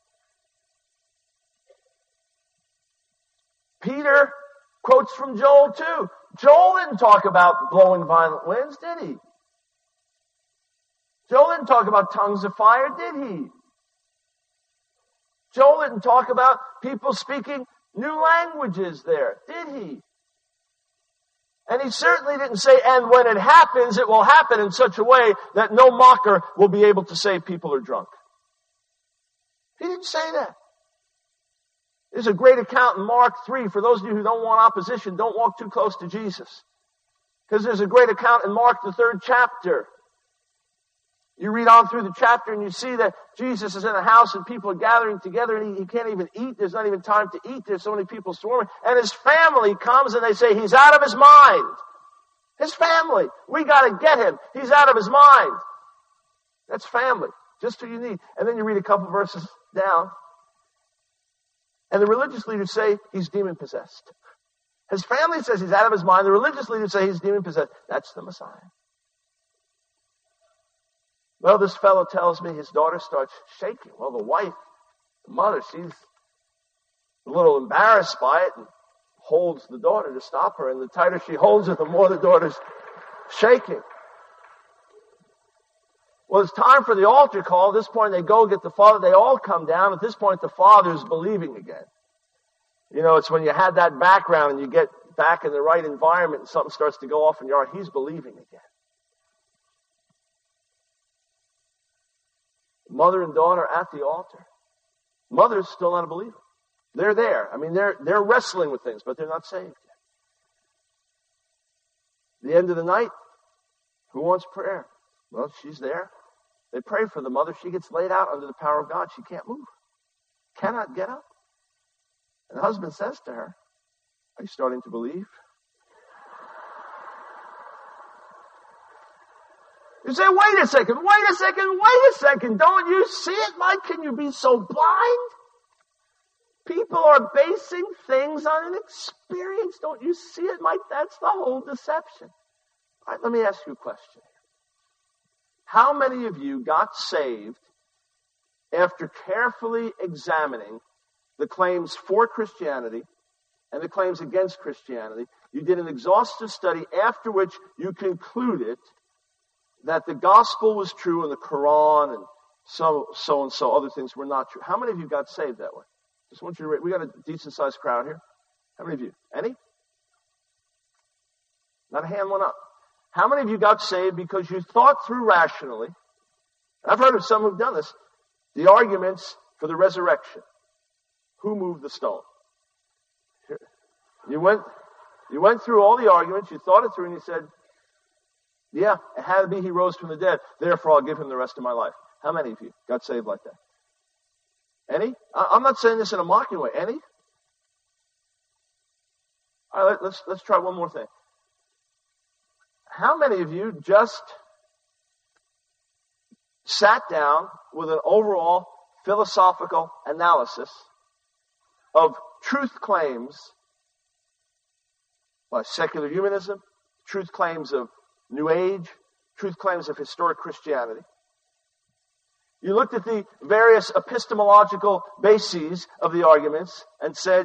Peter quotes from Joel too. Joel didn't talk about blowing violent winds, did he? Joel didn't talk about tongues of fire, did he? Joel didn't talk about people speaking new languages there, did he? And he certainly didn't say, and when it happens, it will happen in such a way that no mocker will be able to say people are drunk. He didn't say that. There's a great account in Mark 3. For those of you who don't want opposition, don't walk too close to Jesus. Because there's a great account in Mark, the 3rd chapter. You read on through the chapter and you see that Jesus is in a house and people are gathering together and he can't even eat. There's not even time to eat. There's so many people swarming. And his family comes and they say, he's out of his mind. His family. We got to get him. He's out of his mind. That's family. Just who you need. And then you read a couple verses down. And the religious leaders say he's demon-possessed. His family says he's out of his mind. The religious leaders say he's demon-possessed. That's the Messiah. Well, this fellow tells me his daughter starts shaking. Well, the wife, the mother, she's a little embarrassed by it and holds the daughter to stop her. And the tighter she holds her, the more the daughter's shaking. Well, it's time for the altar call. At this point, they go get the father. They all come down. At this point, the father's believing again. You know, it's when you had that background and you get back in the right environment and something starts to go off in your heart. He's believing again. Mother and daughter at the altar. Mother's still not a believer. They're there. I mean, they're wrestling with things, but they're not saved yet. The end of the night, who wants prayer? Well, she's there. They pray for the mother. She gets laid out under the power of God. She can't move. Cannot get up. And the husband says to her, are you starting to believe? You say, wait a second. Don't you see it, Mike? Can you be so blind? People are basing things on an experience. Don't you see it, Mike? That's the whole deception. All right, let me ask you a question. How many of you got saved after carefully examining the claims for Christianity and the claims against Christianity? You did an exhaustive study after which you concluded that the gospel was true and the Quran and so other things were not true. How many of you got saved that way? Just want you to we got a decent sized crowd here. How many of you? Any? Not a hand went up. How many of you got saved because you thought through rationally? I've heard of some who've done this. The arguments for the resurrection. Who moved the stone? You went through all the arguments, you thought it through, and you said, yeah, it had to be he rose from the dead. Therefore, I'll give him the rest of my life. How many of you got saved like that? Any? I'm not saying this in a mocking way. Any? All right, let's try one more thing. How many of you just sat down with an overall philosophical analysis of truth claims by secular humanism, truth claims of New Age, truth claims of historic Christianity? You looked at the various epistemological bases of the arguments and said,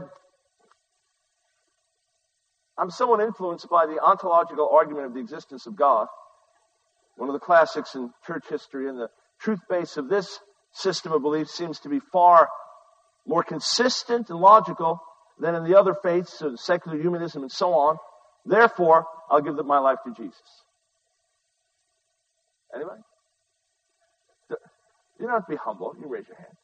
I'm somewhat influenced by the ontological argument of the existence of God, one of the classics in church history, and the truth base of this system of belief seems to be far more consistent and logical than in the other faiths, so secular humanism and so on. Therefore, I'll give my life to Jesus. Anybody? You don't have to be humble. You can raise your hand.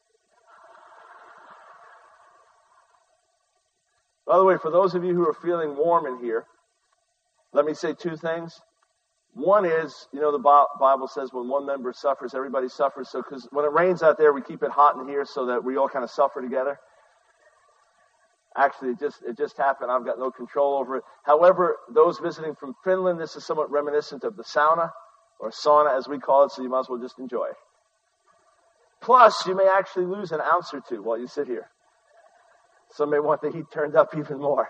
By the way, for those of you who are feeling warm in here, let me say two things. One is, the Bible says when one member suffers, everybody suffers. So, because when it rains out there, we keep it hot in here so that we all kind of suffer together. Actually, it just happened. I've got no control over it. However, those visiting from Finland, this is somewhat reminiscent of the sauna, or sauna as we call it, so you might as well just enjoy it. Plus, you may actually lose an ounce or two while you sit here. Some may want the heat turned up even more.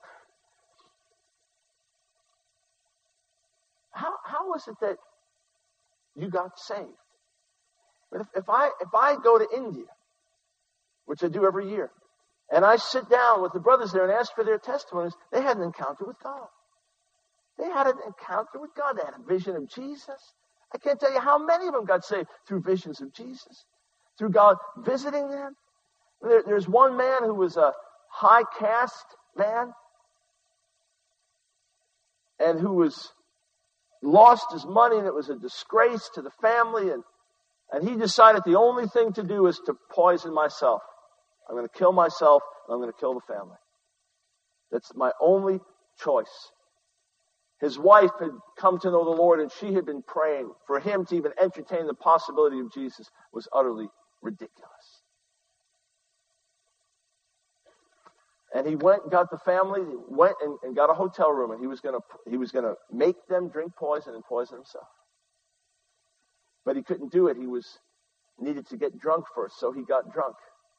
How is it that you got saved? But if I go to India, which I do every year, and I sit down with the brothers there and ask for their testimonies, they had an encounter with God. They had an encounter with God. They had a vision of Jesus. I can't tell you how many of them got saved through visions of Jesus, through God visiting them. There's one man who was a high caste man and who was lost his money, and it was a disgrace to the family, and he decided the only thing to do is to poison myself. I'm going to kill myself, and I'm going to kill the family. That's my only choice. His wife had come to know the Lord, and she had been praying. For him to even entertain the possibility of Jesus was utterly ridiculous. And he went and got the family, went and got a hotel room, and he was going to make them drink poison and poison himself. But he couldn't do it. He needed to get drunk first, so he got drunk.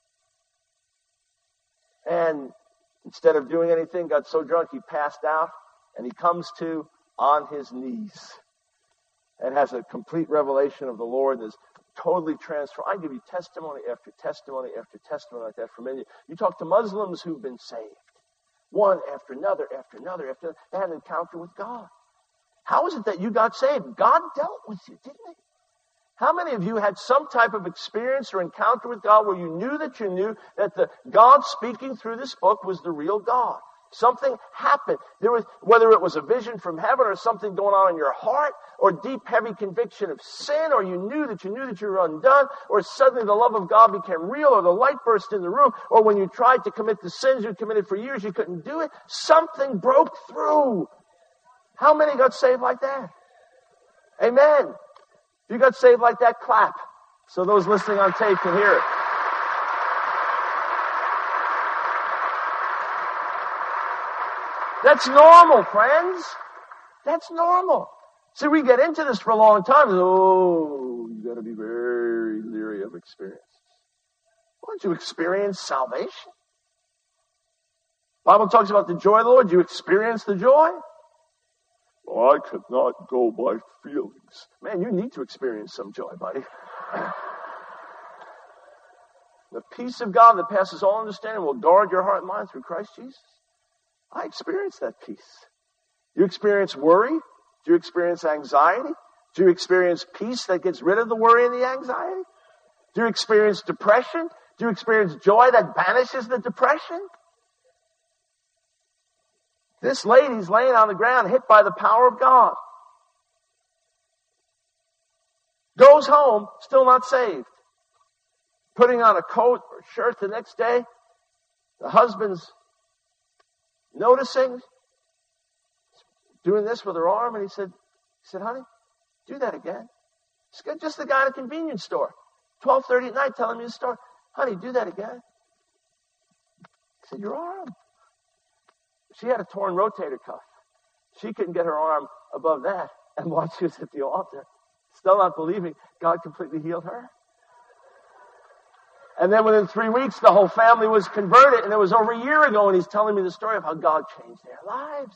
And instead of doing anything, got so drunk he passed out, and he comes to on his knees and has a complete revelation of the Lord and is totally transformed. I give you testimony after testimony after testimony like that from India. You talk to Muslims who've been saved, one after another, after another, after another. They had an encounter with God. How is it that you got saved? God dealt with you, didn't he? How many of you had some type of experience or encounter with God where you knew that the God speaking through this book was the real God? Something happened. Whether it was a vision from heaven or something going on in your heart, or deep, heavy conviction of sin, or you knew that you were undone, or suddenly the love of God became real, or the light burst in the room, or when you tried to commit the sins you committed for years, you couldn't do it. Something broke through. How many got saved like that? Amen. If you got saved like that, clap, so those listening on tape can hear it. That's normal, friends. That's normal. See, we get into this for a long time. You got to be very leery of experiences. Why don't you experience salvation? The Bible talks about the joy of the Lord. Do you experience the joy? Well, I could not go by feelings. Man, you need to experience some joy, buddy. The peace of God that passes all understanding will guard your heart and mind through Christ Jesus. I experienced that peace. You experience worry? Do you experience anxiety? Do you experience peace that gets rid of the worry and the anxiety? Do you experience depression? Do you experience joy that banishes the depression? This lady's laying on the ground, hit by the power of God. Goes home, still not saved. Putting on a coat or shirt the next day. The husband's noticing, doing this with her arm, and he said, honey, do that again. Just the guy at a convenience store, 12:30 at night, telling me the story. Honey, do that again. He said, your arm. She had a torn rotator cuff. She couldn't get her arm above that. And while she was at the altar, still not believing, God completely healed her. And then within 3 weeks, the whole family was converted, and it was over a year ago, and he's telling me the story of how God changed their lives.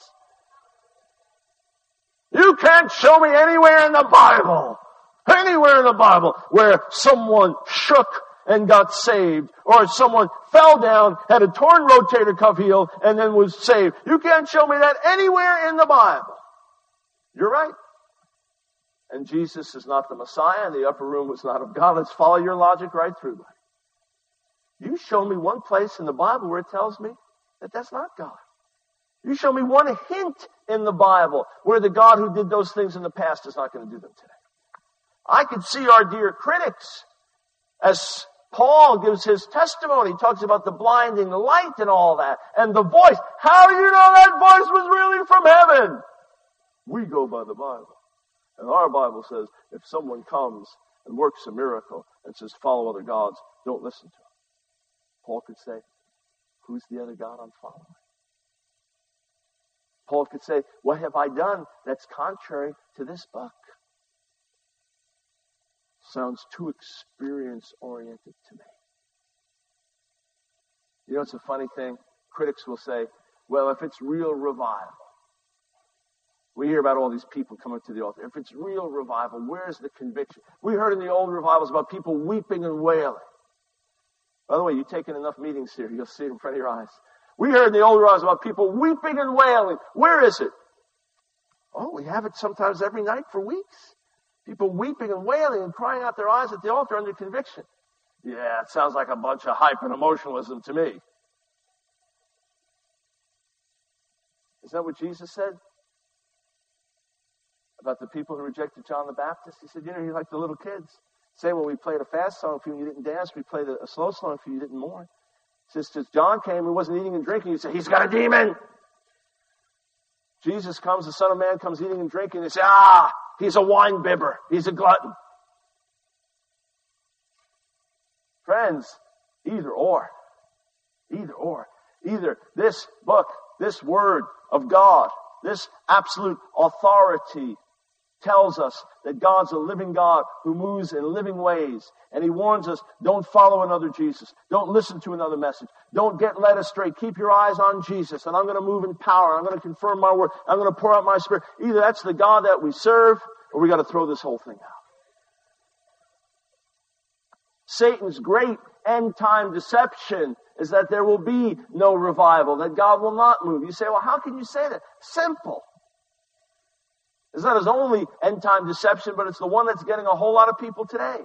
You can't show me anywhere in the Bible where someone shook and got saved, or someone fell down, had a torn rotator cuff healed, and then was saved. You can't show me that anywhere in the Bible. You're right. And Jesus is not the Messiah, and the upper room was not of God. Let's follow your logic right through, buddy. You show me one place in the Bible where it tells me that that's not God. You show me one hint in the Bible where the God who did those things in the past is not going to do them today. I could see our dear critics, as Paul gives his testimony, he talks about the blinding light and all that, and the voice. How do you know that voice was really from heaven? We go by the Bible. And our Bible says, if someone comes and works a miracle and says, follow other gods, don't listen to him. Paul could say, who's the other God I'm following? Paul could say, what have I done that's contrary to this book? Sounds too experience-oriented to me. You know, it's a funny thing. Critics will say, well, if it's real revival, we hear about all these people coming to the altar. If it's real revival, where's the conviction? We heard in the old revivals about people weeping and wailing. By the way, you've taken enough meetings here. You'll see it in front of your eyes. We heard in the old revivals about people weeping and wailing. Where is it? Oh, we have it sometimes every night for weeks. People weeping and wailing and crying out their eyes at the altar under conviction. Yeah, it sounds like a bunch of hype and emotionalism to me. Is that what Jesus said about the people who rejected John the Baptist? He said, you know, you're like the little kids. Say, well, we played a fast song for you and you didn't dance. We played a slow song for you, you didn't mourn. He says, John came, he wasn't eating and drinking. He said, he's got a demon. Jesus comes, the Son of Man comes eating and drinking. They say, he's a wine bibber. He's a glutton. Friends, either or. Either or. Either this book, this word of God, this absolute authority tells us that God's a living God who moves in living ways. And he warns us, don't follow another Jesus. Don't listen to another message. Don't get led astray. Keep your eyes on Jesus. And I'm going to move in power. I'm going to confirm my word. I'm going to pour out my Spirit. Either that's the God that we serve, or we got to throw this whole thing out. Satan's great end-time deception is that there will be no revival, that God will not move. You say, well, how can you say that? Simple. It's not his only end-time deception, but it's the one that's getting a whole lot of people today.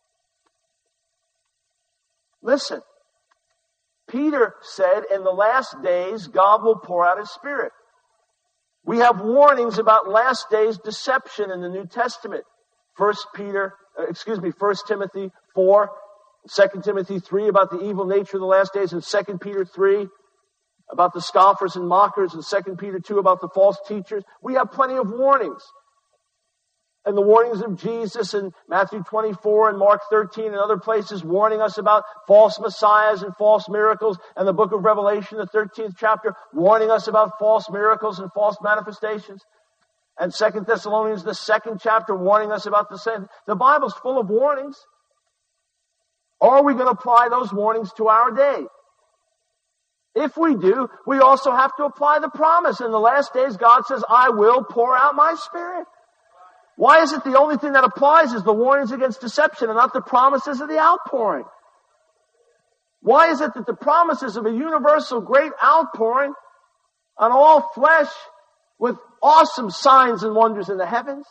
Listen, Peter said, in the last days, God will pour out his Spirit. We have warnings about last days deception in the New Testament. 1 Timothy 4, 2 Timothy 3 about the evil nature of the last days, and 2 Peter 3 about the scoffers and mockers, and 2 Peter 2 about the false teachers. We have plenty of warnings. And the warnings of Jesus in Matthew 24 and Mark 13 and other places warning us about false messiahs and false miracles. And the book of Revelation, the 13th chapter, warning us about false miracles and false manifestations. And 2 Thessalonians, the 2nd chapter, warning us about the same. The Bible's full of warnings. Are we going to apply those warnings to our day? If we do, we also have to apply the promise. In the last days, God says, I will pour out my Spirit. Why is it the only thing that applies is the warnings against deception and not the promises of the outpouring? Why is it that the promises of a universal great outpouring on all flesh with awesome signs and wonders in the heavens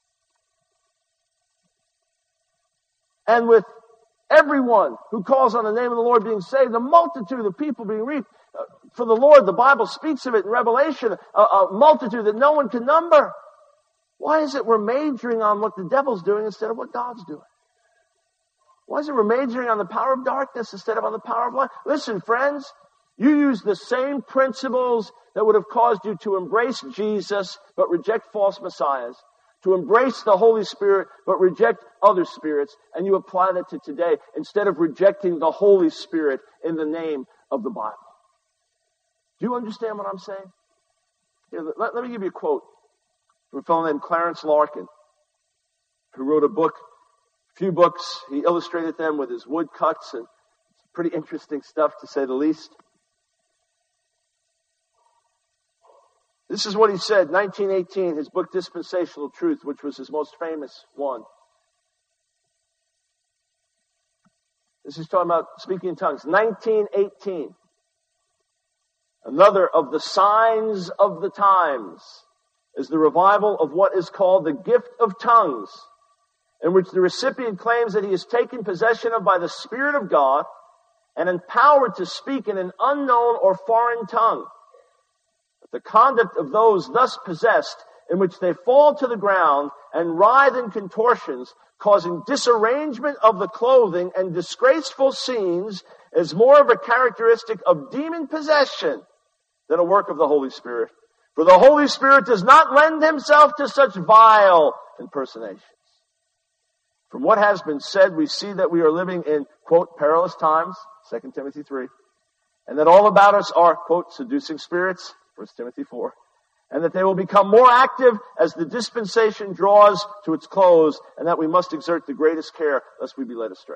and with everyone who calls on the name of the Lord being saved, the multitude of people being reaped for the Lord, the Bible speaks of it in Revelation, a multitude that no one can number. Why is it we're majoring on what the devil's doing instead of what God's doing? Why is it we're majoring on the power of darkness instead of on the power of light? Listen, friends, you use the same principles that would have caused you to embrace Jesus but reject false messiahs, to embrace the Holy Spirit but reject other spirits, and you apply that to today instead of rejecting the Holy Spirit in the name of the Bible. Do you understand what I'm saying? Here, let me give you a quote from a fellow named Clarence Larkin, who wrote a few books. He illustrated them with his woodcuts, and it's pretty interesting stuff, to say the least. This is what he said, 1918, his book Dispensational Truth, which was his most famous one. This is talking about speaking in tongues. 1918. Another of the signs of the times is the revival of what is called the gift of tongues, in which the recipient claims that he is taken possession of by the Spirit of God and empowered to speak in an unknown or foreign tongue. But the conduct of those thus possessed in which they fall to the ground and writhe in contortions, causing disarrangement of the clothing and disgraceful scenes, is more of a characteristic of demon possession than a work of the Holy Spirit. For the Holy Spirit does not lend himself to such vile impersonations. From what has been said, we see that we are living in, quote, perilous times, 2 Timothy 3, and that all about us are, quote, seducing spirits, 1 Timothy 4, and that they will become more active as the dispensation draws to its close, and that we must exert the greatest care lest we be led astray.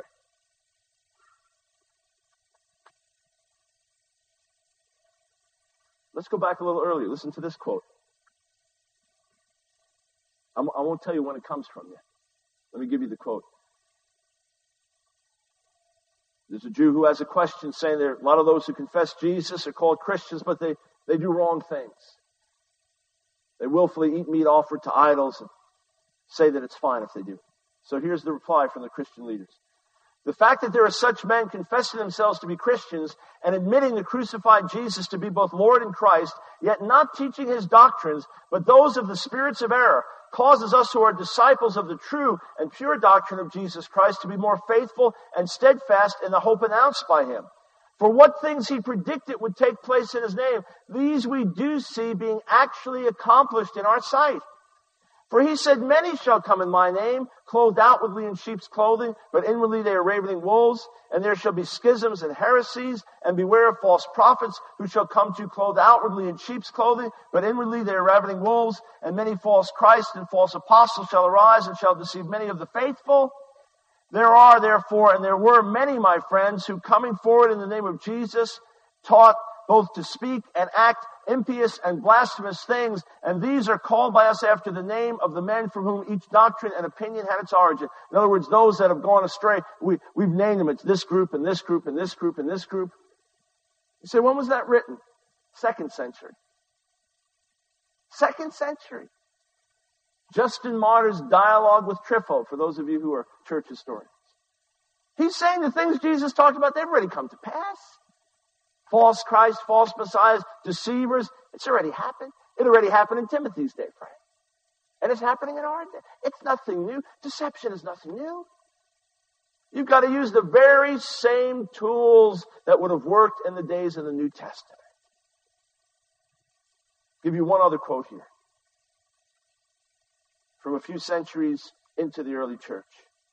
Let's go back a little earlier. Listen to this quote. I won't tell you when it comes from yet. Let me give you the quote. There's a Jew who has a question saying there are a lot of those who confess Jesus are called Christians, but they do wrong things. They willfully eat meat offered to idols and say that it's fine if they do. So here's the reply from the Christian leaders. The fact that there are such men confessing themselves to be Christians and admitting the crucified Jesus to be both Lord and Christ, yet not teaching his doctrines, but those of the spirits of error, causes us who are disciples of the true and pure doctrine of Jesus Christ to be more faithful and steadfast in the hope announced by him. For what things he predicted would take place in his name, these we do see being actually accomplished in our sight. For he said, many shall come in my name, clothed outwardly in sheep's clothing, but inwardly they are ravening wolves. And there shall be schisms and heresies, and beware of false prophets, who shall come to you clothed outwardly in sheep's clothing, but inwardly they are ravening wolves. And many false Christs and false apostles shall arise, and shall deceive many of the faithful. There are, therefore, and there were many, my friends, who coming forward in the name of Jesus, taught both to speak and act impious and blasphemous things, and these are called by us after the name of the men from whom each doctrine and opinion had its origin. In other words, those that have gone astray, we've named them. It's this group and this group and this group and this group. You say, when was that written? 2nd century. 2nd century. Justin Martyr's dialogue with Trypho, for those of you who are church historians. He's saying the things Jesus talked about, they've already come to pass. False Christ, false messiahs, deceivers. It's already happened. It already happened in Timothy's day, friend. And it's happening in our day. It's nothing new. Deception is nothing new. You've got to use the very same tools that would have worked in the days of the New Testament. I'll give you one other quote here. From a few centuries into the early church.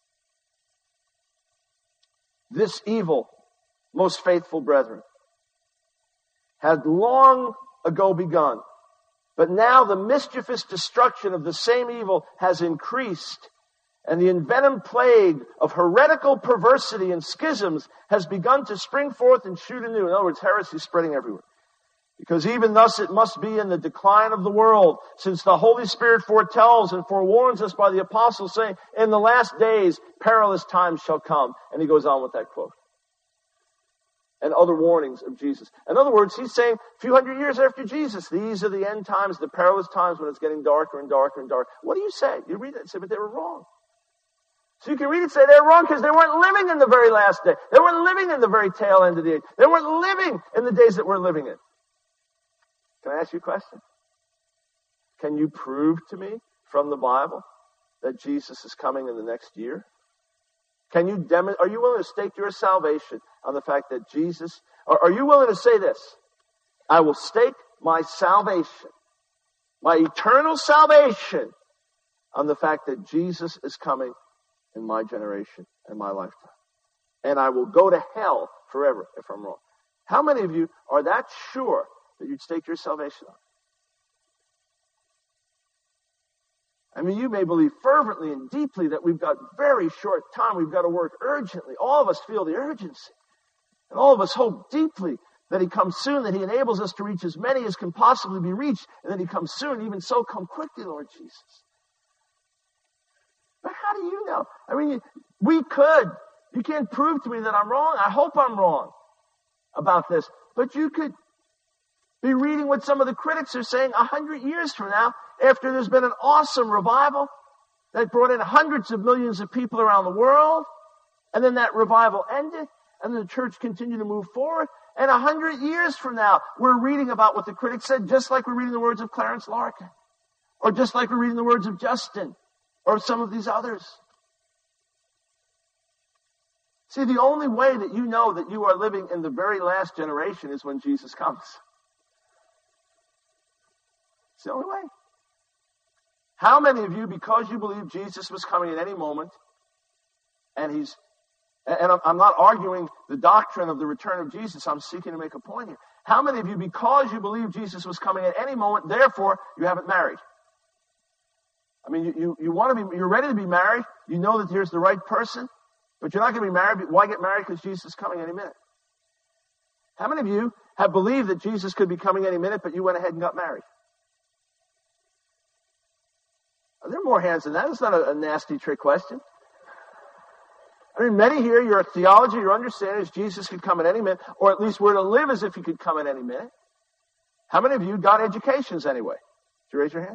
This evil, most faithful brethren, had long ago begun, but now the mischievous destruction of the same evil has increased, and the envenomed plague of heretical perversity and schisms has begun to spring forth and shoot anew. In other words, heresy is spreading everywhere. Because even thus it must be in the decline of the world, since the Holy Spirit foretells and forewarns us by the apostles, saying, in the last days perilous times shall come. And he goes on with that quote. And other warnings of Jesus. In other words, he's saying, a few hundred years after Jesus, these are the end times, the perilous times when it's getting darker and darker and darker. What do you say? You read it and say, but they were wrong. So you can read it and say they were wrong because they weren't living in the very last day. They weren't living in the very tail end of the age. They weren't living in the days that we're living in. Can I ask you a question? Can you prove to me from the Bible that Jesus is coming in the next year? Are you willing to stake your salvation on the fact that Jesus, or are you willing to say this? I will stake my salvation, my eternal salvation, on the fact that Jesus is coming in my generation and my lifetime. And I will go to hell forever if I'm wrong. How many of you are that sure that you'd stake your salvation on? I mean, you may believe fervently and deeply that we've got very short time. We've got to work urgently. All of us feel the urgency. And all of us hope deeply that he comes soon, that he enables us to reach as many as can possibly be reached, and that he comes soon. Even so, come quickly, Lord Jesus. But how do you know? I mean, we could. You can't prove to me that I'm wrong. I hope I'm wrong about this. But you could be reading what some of the critics are saying 100 years from now, after there's been an awesome revival that brought in hundreds of millions of people around the world, and then that revival ended, and the church continued to move forward. And 100 years from now, we're reading about what the critics said, just like we're reading the words of Clarence Larkin. Or just like we're reading the words of Justin or some of these others. See, the only way that you know that you are living in the very last generation is when Jesus comes. It's the only way. How many of you, because you believe Jesus was coming at any moment, and I'm not arguing the doctrine of the return of Jesus, I'm seeking to make a point here. How many of you, because you believe Jesus was coming at any moment, therefore you haven't married? I mean, you're ready to be married, you know that here's the right person, but you're not going to be married. Why get married? Because Jesus is coming any minute. How many of you have believed that Jesus could be coming any minute, but you went ahead and got married? There are more hands than that. It's not a nasty trick question. I mean, many here, your theology, your understanding is Jesus could come at any minute, or at least we're to live as if he could come at any minute. How many of you got educations anyway? Did you raise your hand?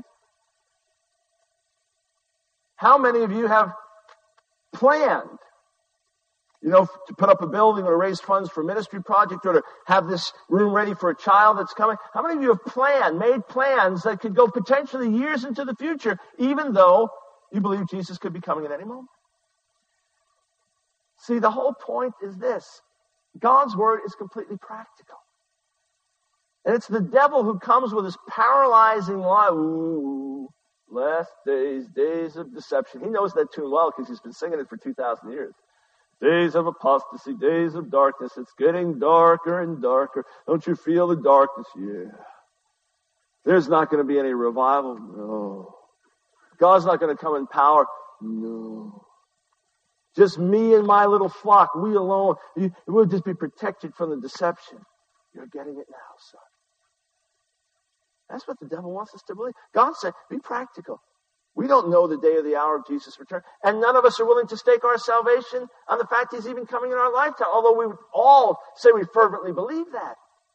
How many of you have planned, to put up a building or to raise funds for a ministry project or to have this room ready for a child that's coming? How many of you have made plans that could go potentially years into the future, even though you believe Jesus could be coming at any moment? See, the whole point is this. God's word is completely practical. And it's the devil who comes with his paralyzing lie. Ooh, last days of deception. He knows that tune well because he's been singing it for 2,000 years. Days of apostasy, days of darkness. It's getting darker and darker. Don't you feel the darkness? Yeah. There's not going to be any revival? No. God's not going to come in power? No. Just me and my little flock, we alone. We'll just be protected from the deception. You're getting it now, son. That's what the devil wants us to believe. God said, be practical. We don't know the day or the hour of Jesus' return. And none of us are willing to stake our salvation on the fact he's even coming in our lifetime. Although we would all say we fervently believe that.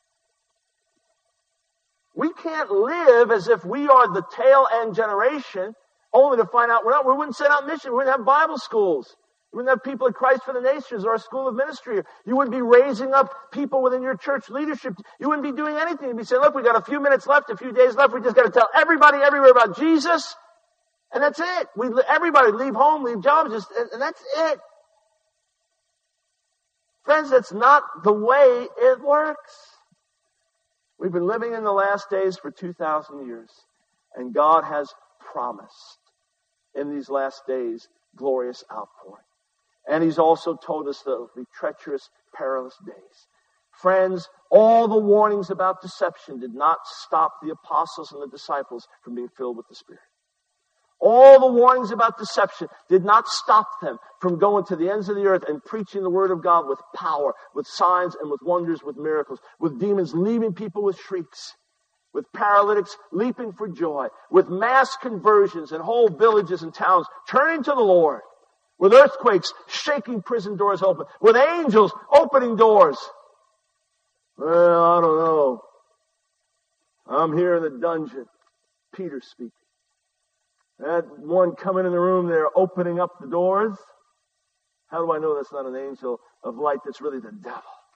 We can't live as if we are the tail end generation only to find out we're not. We wouldn't send out missions. We wouldn't have Bible schools. You wouldn't have people at Christ for the Nations or a school of ministry. You wouldn't be raising up people within your church leadership. You wouldn't be doing anything. You'd be saying, look, we got a few minutes left, a few days left. We just got to tell everybody everywhere about Jesus. And that's it. Everybody leave home, leave jobs, and that's it. Friends, that's not the way it works. We've been living in the last days for 2,000 years. And God has promised in these last days glorious outpouring. And he's also told us there'll be treacherous, perilous days. Friends, all the warnings about deception did not stop the apostles and the disciples from being filled with the Spirit. All the warnings about deception did not stop them from going to the ends of the earth and preaching the word of God with power, with signs and with wonders, with miracles, with demons leaving people with shrieks, with paralytics leaping for joy, with mass conversions and whole villages and towns turning to the Lord, with earthquakes shaking prison doors open, with angels opening doors. Well, I don't know. I'm here in the dungeon. Peter speaking. That one coming in the room there, opening up the doors. How do I know that's not an angel of light? That's really the devil.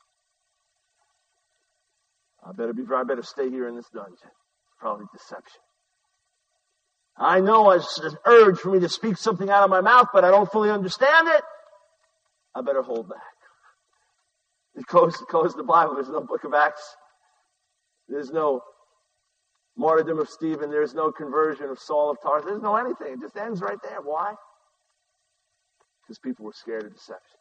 I better stay here in this dungeon. It's probably deception. I know it's an urge for me to speak something out of my mouth, but I don't fully understand it. I better hold back. You close the Bible. There's no book of Acts. There's no martyrdom of Stephen. There's no conversion of Saul of Tarsus. There's no anything. It just ends right there. Why? Because people were scared of deception.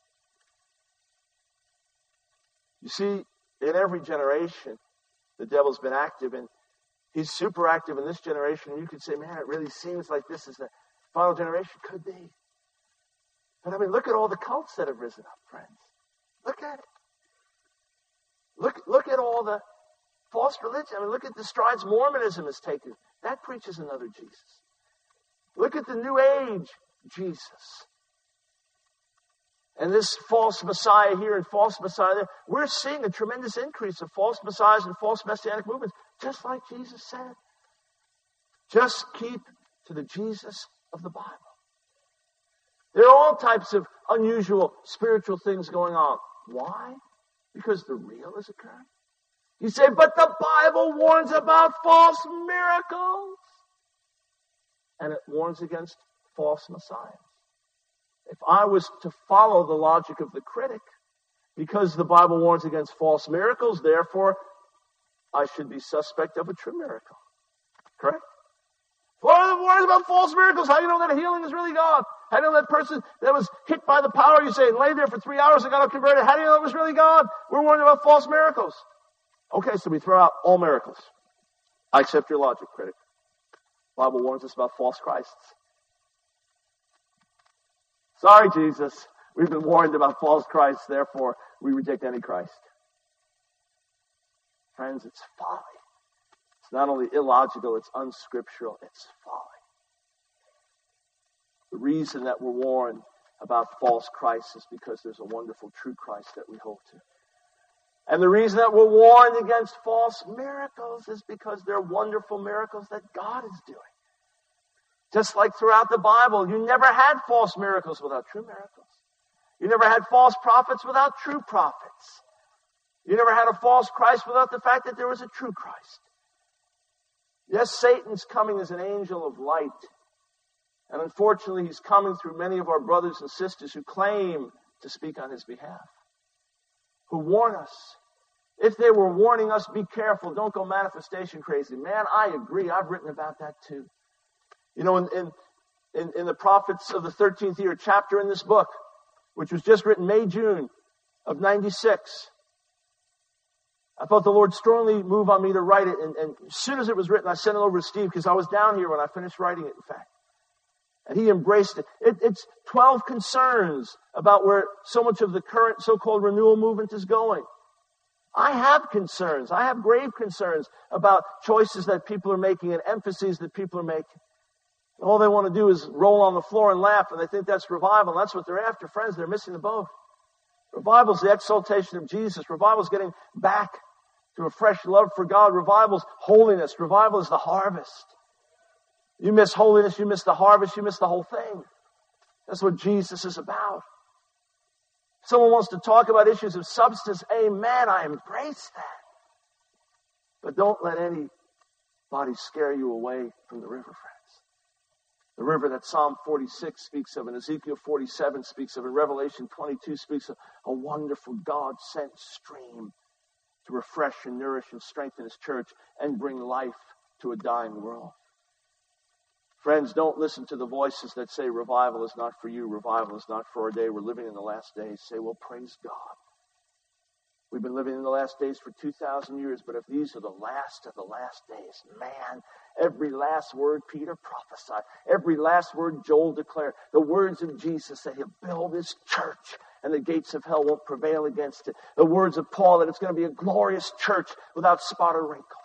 You see, in every generation, the devil's been active, and he's super active in this generation. And you could say, man, it really seems like this is the final generation. Could be. But I mean, look at all the cults that have risen up, friends. Look at it. Look at all the false religion. I mean, look at the strides Mormonism has taken. That preaches another Jesus. Look at the New Age Jesus. And this false Messiah here and false Messiah there. We're seeing a tremendous increase of false messiahs and false messianic movements, just like Jesus said. Just keep to the Jesus of the Bible. There are all types of unusual spiritual things going on. Why? Because the real is occurring. You say, but the Bible warns about false miracles. and it warns against false messiahs. If I was to follow the logic of the critic, because the Bible warns against false miracles, therefore I should be suspect of a true miracle. Correct? Well, worries about false miracles. How do you know that healing is really God? How do you know that person that was hit by the power, you say, and lay there for 3 hours and got up converted? How do you know it was really God? We're worried about false miracles. Okay, so we throw out all miracles. I accept your logic, critic. The Bible warns us about false Christs. Sorry, Jesus. We've been warned about false Christs, therefore we reject any Christ. Friends, it's folly. It's not only illogical, it's unscriptural, it's folly. The reason that we're warned about false Christs is because there's a wonderful true Christ that we hold to. And the reason that we're warned against false miracles is because they're wonderful miracles that God is doing. Just like throughout the Bible, you never had false miracles without true miracles. You never had false prophets without true prophets. You never had a false Christ without the fact that there was a true Christ. Yes, Satan's coming as an angel of light. And unfortunately, he's coming through many of our brothers and sisters who claim to speak on his behalf, who warn us. If they were warning us, be careful, don't go manifestation crazy. Man, I agree. I've written about that too. You know, in the prophets of the 13th year chapter in this book, which was just written May, June of 96, I felt the Lord strongly move on me to write it. And as soon as it was written, I sent it over to Steve because I was down here when I finished writing it, in fact. And he embraced it. It's 12 concerns about where so much of the current so-called renewal movement is going. I have concerns. I have grave concerns about choices that people are making and emphases that people are making. All they want to do is roll on the floor and laugh, and they think that's revival. And that's what they're after. Friends, they're missing the boat. Revival is the exaltation of Jesus. Revival is getting back to a fresh love for God. Revival is holiness. Revival is the harvest. You miss holiness, you miss the harvest, you miss the whole thing. That's what Jesus is about. If someone wants to talk about issues of substance, amen, I embrace that. But don't let anybody scare you away from the river, friends. The river that Psalm 46 speaks of, and Ezekiel 47 speaks of, and Revelation 22 speaks of, a wonderful God-sent stream to refresh and nourish and strengthen His church and bring life to a dying world. Friends, don't listen to the voices that say revival is not for you, revival is not for our day, we're living in the last days. Say, well, praise God. We've been living in the last days for 2,000 years, but if these are the last of the last days, man, every last word Peter prophesied, every last word Joel declared, the words of Jesus that He'll build His church and the gates of hell won't prevail against it. The words of Paul that it's going to be a glorious church without spot or wrinkle.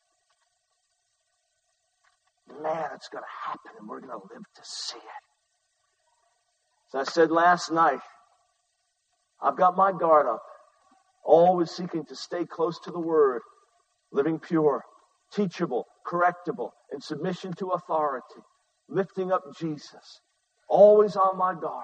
Man, it's going to happen and we're going to live to see it. As I said last night, I've got my guard up, always seeking to stay close to the Word, living pure, teachable, correctable, in submission to authority, lifting up Jesus, always on my guard.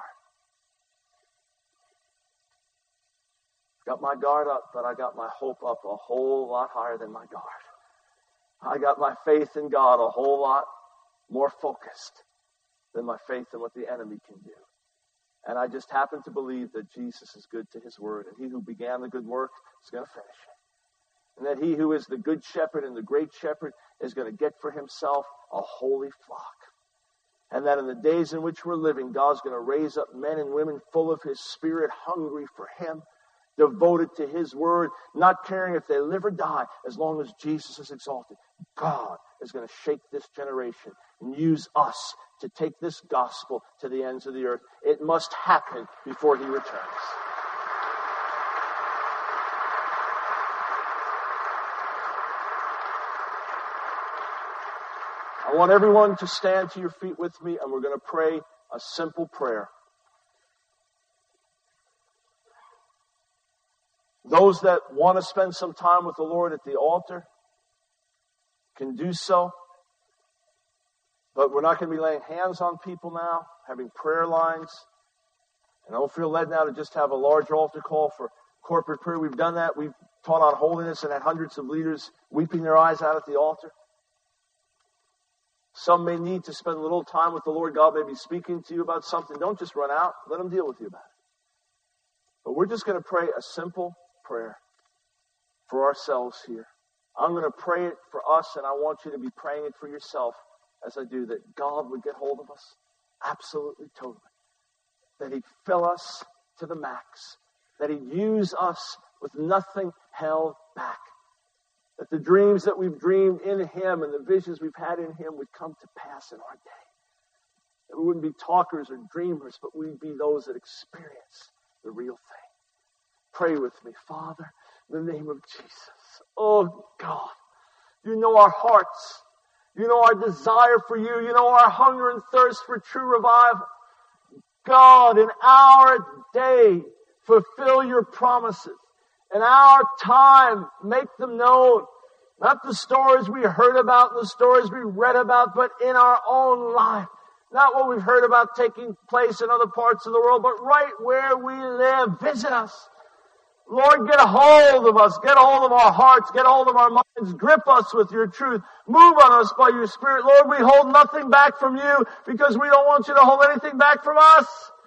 Got my guard up, but I got my hope up a whole lot higher than my guard. I got my faith in God a whole lot more focused than my faith in what the enemy can do. And I just happen to believe that Jesus is good to His word. And He who began the good work is going to finish it. And that He who is the good shepherd and the great shepherd is going to get for Himself a holy flock. And that in the days in which we're living, God's going to raise up men and women full of His Spirit, hungry for Him, devoted to His word, not caring if they live or die, as long as Jesus is exalted. God is going to shake this generation and use us to take this gospel to the ends of the earth. It must happen before He returns. I want everyone to stand to your feet with me, and we're going to pray a simple prayer. Those that want to spend some time with the Lord at the altar can do so. But we're not going to be laying hands on people now, having prayer lines. And I don't feel led now to just have a large altar call for corporate prayer. We've done that. We've taught on holiness and had hundreds of leaders weeping their eyes out at the altar. Some may need to spend a little time with the Lord. God may be speaking to you about something. Don't just run out. Let Him deal with you about it. But we're just going to pray a simple prayer for ourselves here. I'm going to pray it for us, and I want you to be praying it for yourself as I do, that God would get hold of us absolutely, totally. That He'd fill us to the max. That He'd use us with nothing held back. That the dreams that we've dreamed in Him and the visions we've had in Him would come to pass in our day. That we wouldn't be talkers or dreamers, but we'd be those that experience the real thing. Pray with me, Father, in the name of Jesus. Oh God, you know our hearts. You know our desire for you. You know our hunger and thirst for true revival. God, in our day, fulfill your promises. In our time, make them known. Not the stories we heard about and the stories we read about, but in our own life. Not what we've heard about taking place in other parts of the world, but right where we live. Visit us. Lord, get a hold of us. Get a hold of our hearts. Get a hold of our minds. Grip us with your truth. Move on us by your Spirit. Lord, we hold nothing back from you because we don't want you to hold anything back from us.